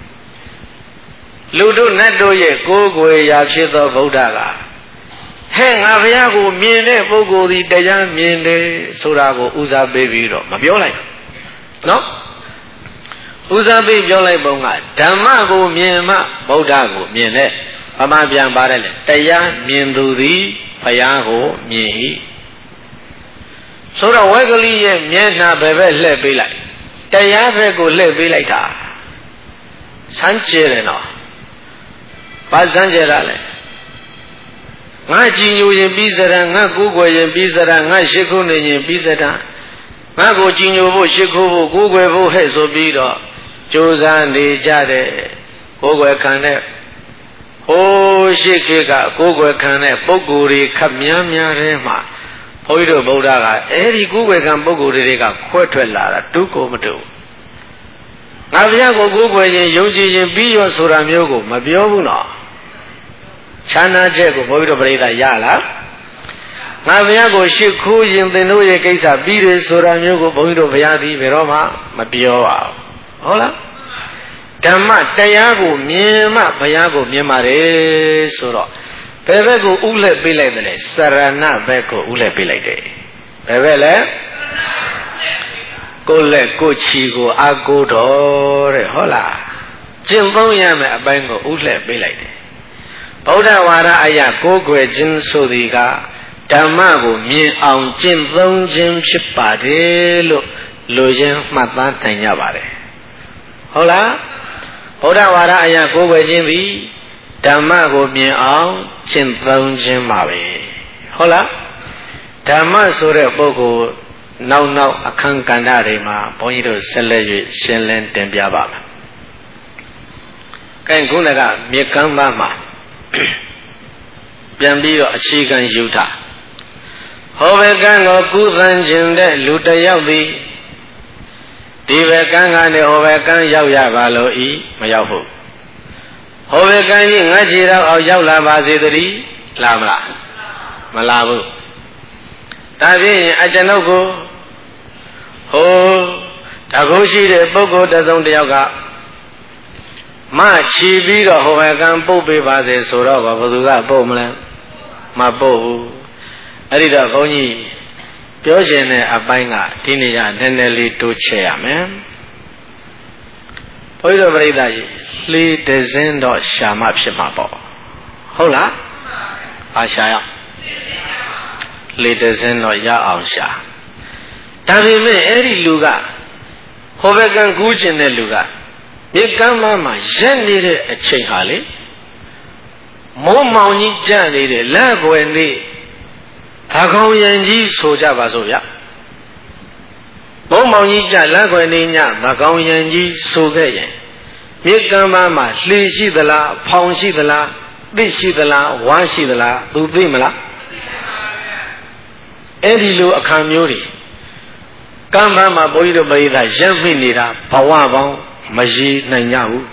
လူတို့နတ်တို့ရဲ့ကိုယ်ကိုယ်ရာဖြစ်သောဗုဒ္ဓကဟဲ့ငါဘုရားကိုမြင်တဲ့ပုဂ္ဂိုလ်ဒီတရားမြင်တယ်ဆိုတာကိုဦးစားပေးပြီးတော့မပြောလိုက်နော်ဦးစားပေးပြောလိုက်ပုံကဓမ္မကိုမြင်မှဗုဒ္ဓကိုမြင်တဲ့ဗမာပြန်ပါတယ်လေတရားမြင်သူသည်ဘုရားကိုမြင်၏ဆိုတော့ဝက်ကလေးရဲ့မျက်နှာဘယ်ဘက်လှည့်ပေးလိုက်တရားဘက်ကိုလှည့်ပေးလိုက်တာစမ်းကြည့်တယ်နော်ဘာစမ်းကြတာလဲငါကြည်ညိုရင်ပြီးစရငါကိုးကွယ်ရင်ပြီးစရငါရှိခိုးနေရင်ပြီးစရငါကိုကြည်ညိုဖို့ရှိခိုးဖို့ကိုးကွယ်ဖို့ဟဲ့ဆိုပြီးတော့ကြိုးစားနေကြတဲ့ကိုးကွယ်ခံတဲ့ဟိုးရှိခေကကိုးကွယ်ခံတဲ့ပုဂ္ဂိုလ်တွေခပ်များများထဲမှာဘုန်းကြီးတို့ဗုဒ္ဓကအဲဒီကိုးကွယ်ခံပုဂ္ဂိုလ်တွေကခွဲထွက်လာတာတူကိုမတူငါဘုရားကိုကိုးကွယ်ရင်ယုံကြည်ရင်ပြီးရောဆိုတာမျိုးကိုမပြောဘူးနော်ခြားနာချက်ကိုဘုန်းကြီးတို့ပြိဿရလားငါဘုရားကိုရှ िख ိုးရင်သင်တို့ရဲ့ကိစ္စပြီးတယ်ဆိုတာမျိုးကိုဘုန်းကြီးတို့ဘုရားသည်ဘယ်တော့မှမပြောပါဘူးဟုတ်လားဓမ္မတရားကိုမြင်မှဘုရားကိုမြင်ပါတယ်ဆိုတော့ဘယ်ဘက်ကိုဥလက်ပေးလိုက်တယ်လဲစရဏဘက်ကိုဥလက်ပေးလိုက်တယ်ဘယ်ဘက်လဲကိုလက်ကိုချီကိုအာကိုတော်တဲ့ဟုတ်လားကျင့်သုံးရမယ်အပိုင်းကိုဥလက်ပေးလိုက်တယ်ဗုဒ္ဓဝါဒအရာကိုးကွယ်ခြင်းဆိုသည်ကဓမ္မကိုမြင်အောင်ကျင့်သုံးခြင်းဖြစ်ပါတယ်လို့လူချင်းမှတ်သားနိုင်ကြပါတယ်ဟုတ်လားဗုဒ္ဓဝါဒအရာကိုးကွယ်ခြင်းသည်ဓမ္မကိုမြင်အောင်ကျင့်သုံးခြင်းပါပဲဟုတ်လားဓမ္မဆိုတဲ့ပုဂ္ဂိုလ်နောက်နောက်အခန်းကဏ္ဍတွေမှာဘုန်းကြီးတို့ဆက်လက်၍ရှင်းလင်းတင်ပြပါမယ်။ကဲခုနကမြေကမ်းသားမှာပြန်ပြီးတော့အခြေခံယူထားဟောဘကံကိုကုသန်ခြင်းတဲ့လူတယောက်သည်ဒီဘကံကနေဟောဘကံရောက်ရပါလို့ဤမရောက်ဘူးဟောဘကံကြီးငါခြေတော့အောင်ရောက်လာပါစေတည်းလာမလားမလာဘူးဒါဖြင့်အကျွန်ုပ်ကိုဟိုတကုရှိတဲ့ပုဂ္ဂိုလ်တစ်စုံတစ်ယောက်ကမချီပြီးတော့ဟောဘကံပုတ်ပေးပါစေဆိုတော့ဘယ်သူကပုတ်မလဲမပုတ်ဘူးအဲ့ဒီတော့ဘုန်းကြီးပြောရှင်တဲ့အပိုင်းကဒီနေ့ကနည်းနည်းလေးတိုးချဲ့ရမယ်ဘုန်းကြီးတို့ပြိဿကြီးလှေတစင်းတော့ရှာမဖြစ်မှာပေါ့ဟုတ်လားအားရှာရလှေတစင်းတော့ရအောင်ရှာဒါပေမဲ့အဲ့ဒီလူကဟောဘကံကူးခြင်းတဲ့လူကမြေကမ်းမမှာရက်နေတဲ့အချိန်ဟာလေမိုးမောင်ကြီးကြံ့နေတဲ့လက်ွယ်နေဘာကောင်ရန်ကြီးဆိုကြပါစို့ဗျမိုးမောင်ကြီးကြလက်ွယ်နေညဘာကောင်ရန်ကြီးဆိုခဲ့ရင်မြေကမ်းမမှာလှေရှိသလားဖောင်ရှိသလားသိရှိသလားဝါရှိသလားသူသိမလားအဲ့ဒီလိုအခါမျိုးတွေကမ်းမမှာဘုန်းကြီးတို့ပရိသတ်ရက်မိနေတာဘဝပေါင်းမရည်နိုင်ကြဘူး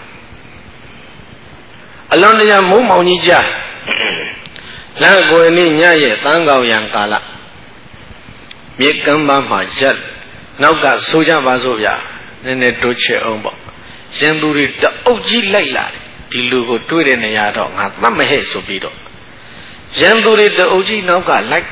အလွန်တရာမိုးမောင်ကြီးကြလမ်းကိုယ်နေ့ညရဲ့တန်းကောင်ရံကာလမြေကမ်းပါမှာရက်နောက်ကဆိုကြပါစို့ဗျာနည်းနည်းတိုးချဲ့အောင်ပေါ့ရှင်သူတွေတအုပ်ကြီးလိုက်လာတယ်ဒီလူကိုတွေ့တဲ့နေရာတော့ငါသတ်မဟဲ့ဆိုပြီးတော့ရှင်သူတွေတအုပ်ကြီးနောက်ကလိုက်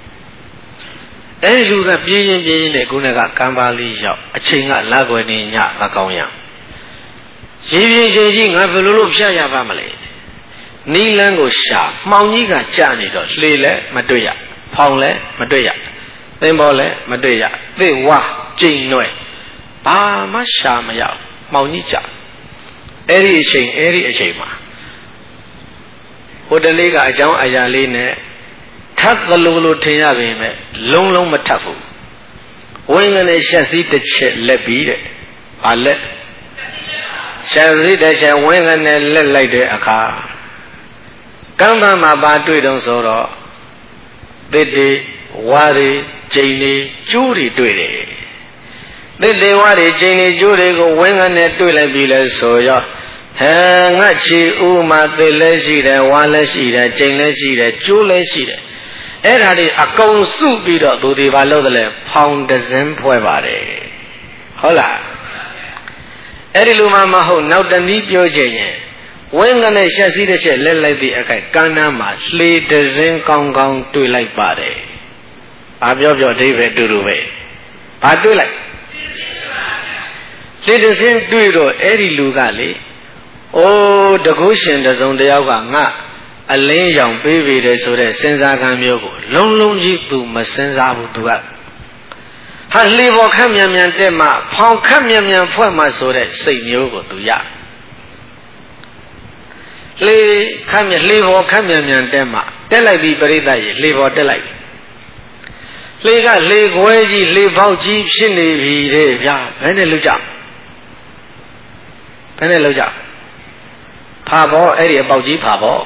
အဲဒီလူကပြေးရင်ပြေးရင်နဲ့ခုနကကမ်းပါလေးရောက်အချိန်ကလကွယ်နေညမကောင်းရရေပြင်းရှင်ကြီးငါဘယ်လိုလုပ်ဖြတ်ရပါမလဲနီးလန်းကိုရှာမှောင်ကြီးကကြာနေတော့လှေလည်းမတွေ့ရဖောင်လည်းမတွေ့ရသင်္ဘောလည်းမတွေ့ရသစ်ဝါကျိန်နွယ်ဘာမှရှာမရမှောင်ကြီးကြာအဲ့ဒီအချိန်အဲ့ဒီအချိန်မှာဟိုတလေးကအကြောင်းအရာလေးနဲ့ထပ်သလိုလိုထင်ရပေမဲ့လုံးလုံးမထပ်ဘူးဝိညာဉ်နဲ့ရှက်စည်းတစ်ချက်လက်ပြီးတဲ့ဘာလက်ရှက်စည်းတစ်ချက်ဝိညာဉ်နဲ့လက်လိုက်တဲ့အခါကံပန်းမှာပါတွေ့တော့ဆိုတော့သစ်တွေဝါတွေကျိန်တွေကျိုးတွေတွေ့တယ်သစ်တွေဝါတွေကျိန်တွေကျိုးတွေကိုဝိညာဉ်နဲ့တွေ့လိုက်ပြီလဲဆိုရောဟဲငါချီဥမှာသစ်လည်းရှိတယ်ဝါလည်းရှိတယ်ကျိန်လည်းရှိတယ်ကျိုးလည်းရှိတယ်အဲ့ဒါတွေအကုန်စုပြီးတော့သူတွေဘာလုပ်တယ်လဲဖောင်တစင်းဖွဲ့ပါတယ်ဟုတ်လားအဲ့ဒီလိုမှမဟုတ်နောက်တနည်းပြောချင်ရင်ဝိညာဉ်နဲ့ရှက်စည်းတဲ့ချက်လက်လိုက်ပြီးအခိုက်ကန်းနာမှာလှေတစင်းကောင်းကောင်းတွေ့လိုက်ပါတယ်ဘာပြောပြောအဓိပ္ပာယ်တူတူပဲဘာတွေ့လိုက်လှေတစင်းတွေ့တော့အဲ့ဒီလူကလေအိုးတကုရှင်တစုံတယောက်ကငါအလင်းရောင်ပေးပေတယ်ဆိုတဲ့စဉ်းစားကံမျိုးကိုလုံးလုံးကြီးသူမစဉ်းစားဘူးသူကဟာလှေပေါ်ခက်မြန်မြန်တက်မှဖောင်ခက်မြန်မြန်ဖွဲ့မှဆိုတဲ့စိတ်မျိုးကိုသူရလှေခက်မြန်လှေပေါ်ခက်မြန်မြန်တက်မှတက်လိုက်ပြီးပရိသတ်ရေလှေပေါ်တက်လိုက်လှေကလှေခွဲကြီးလှေပေါက်ကြီးဖြစ်နေပြီတဲ့ဗျာဘယ်နဲ့လောက်ကြဘယ်နဲ့လောက်ကြဖာဘောအဲ့ဒီအပေါက်ကြီးဖာဘော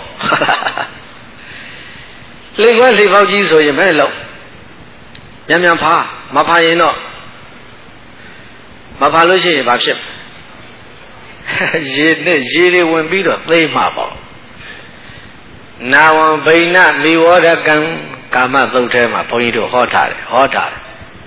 လှေခွဲလှေပေါက်ကြီးဆိုရင်ဘယ်နဲ့လောက်မြန်မြန်ဖာမဖာရင်တော့မဖာလို့ရှိရင်ဘာဖြစ်ရေနဲ့ရေတွေဝင်ပြီးတော့သိမှာပေါ့နာဝံဗိနမိဝရကံကာမသုတ်ထဲမှာဘုန်းကြီးတို့ဟောထားတယ်ဟောထားတယ်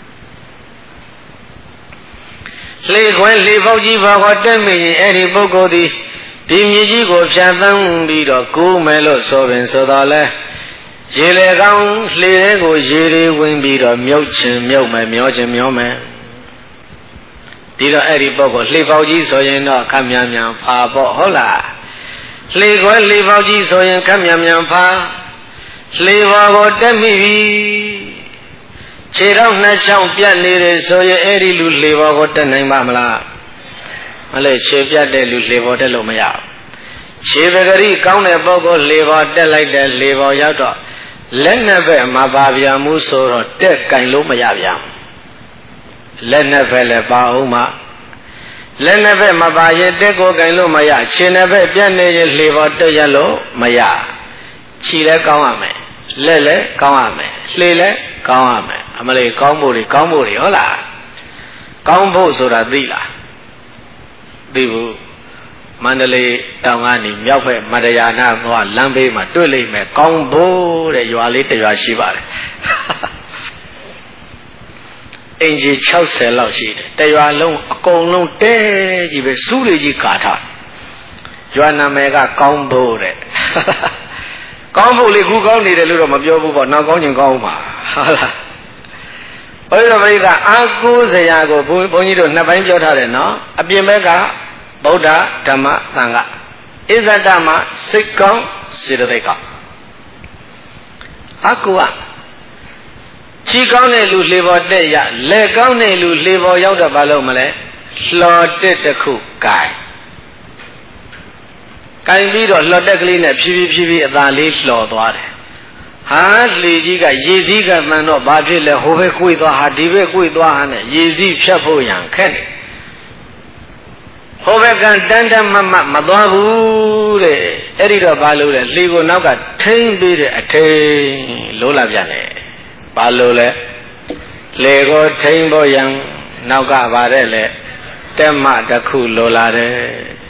လှေခွဲလှေပေါက်ကြီးဘာခေါ်တက်မိရင်အဲ့ဒီပုဂ္ဂိုလ်ဒီဒီမြေကြီးကိုဖြတ်သန်းပြီးတော့ကူးမယ်လို့ဆိုပင်ဆိုတော့လဲရေလေကောင်းလှေတွေကိုရေတွေဝင်ပြီးတော့မြုပ်ချင်မြုပ်မယ်မျောချင်မျောမယ်ဒီတော့အဲ့ဒီပုဂ္ဂိုလ်လှေပေါက်ကြီးဆိုရင်တော့ခက်မြန်မြန်ဖာပေါ့ဟုတ်လားလှေခွဲလှေပေါက်ကြီးဆိုရင်ခက်မြန်မြန်ဖာလှေပေါ်ကိုတက်မိပြီခြေထောက်နှစ်ချောင်းပြတ်နေတယ်ဆိုရင်အဲ့ဒီလူလှေပေါ်ကိုတက်နိုင်ပါမလားမလဲခြေပြတ်တဲ့လူလှေပေါ်တက်လို့မရဘူးခြေပဂရိကောင်းတဲ့ပုဂ္ဂိုလ်လှေပေါ်တက်လိုက်တဲ့လှေပေါ်ရောက်တော့လက်နှစ်ဘက်မပါပြန်မှုဆိုတော့တက်ကင်လို့မရပြန်လက်နှစ်ဘက်လည်းပါအောင်မလက်နှစ်ဘက်မပါရင်တက်ကိုကင်လို့မရခြေနှစ်ဘက်ပြတ်နေရင်လှေပေါ်တက်ရလို့မရခြေလည်းကောင်းရမယ်လက်လည်းကောင်းရမယ်လှေလည်းကောင်းရမယ်အမလေးကောင်းဖို့တွေကောင်းဖို့တွေဟုတ်လားကောင်းဖို့ဆိုတာသိလားသိဘူးမန္တလေးတောင်ကနေမြောက်ဘက်မတရာနာသွားလမ်းဘေးမှာတွေ့လိမ့်မယ်ကောင်းဖို့တဲ့ရွာလေးတစ်ရွာရှိပါတယ်အင်ဂျီ၆၀လောက်ရှိတယ်တစ်ရွာလုံးအကုန်လုံးတဲကြီးပဲစူးတွေကြီးကာထားရွာနာမည်ကကောင်းဖို့တဲ့ကောင်းဖို့လေခုကောင်းနေတယ်လို့တော့မပြောဘူးပေါ့နောက်ကောင်းချင်ကောင်းပါဟုတ်လားဘုရားပရိသတ်အာကိုးစရာကိုဘုန်းကြီးတို့နှစ်ပိုင်းပြောထားတယ်နော်အပြင်ဘက်ကဗုဒ္ဓဓမ္မသံဃာဣဇဒမှာစိတ်ကောင်းစေတသိက်ကောင်းအကူကခြေကောင်းတဲ့လူလှေပေါ်တက်ရလက်ကောင်းတဲ့လူလှေပေါ်ရောက်တော့ဘာလို့မလဲလှော်တက်တစ်ခုကိုင်ကိုင်ပြီးတော့လှော်တက်ကလေးနဲ့ဖြည်းဖြည်းဖြည်းဖြည်းအသာလေးလှော်သွားတယ်ဟာလှေကြီးကရေစည်းကတန်တော့ဘာဖြစ်လဲဟိုဘက်ကွေ့သွားဟာဒီဘက်ကွေ့သွားဟာနဲ့ရေစည်းဖြတ်ဖို့ရန်ခက်တယ်ဟိုဘက်ကတန်းတန်းမမမသွားဘူးတဲ့အဲ့ဒီတော့ဘာလို့လဲလှေကိုနောက်ကထိမ့်ပြီးတဲ့အထိန်လိုးလာပြန်တယ်ဘာလို့လဲလေကိုထိမ့်ဖို့ရန်နောက်ကဗါတဲ့လေတက်မတစ်ခုလိုလာတယ်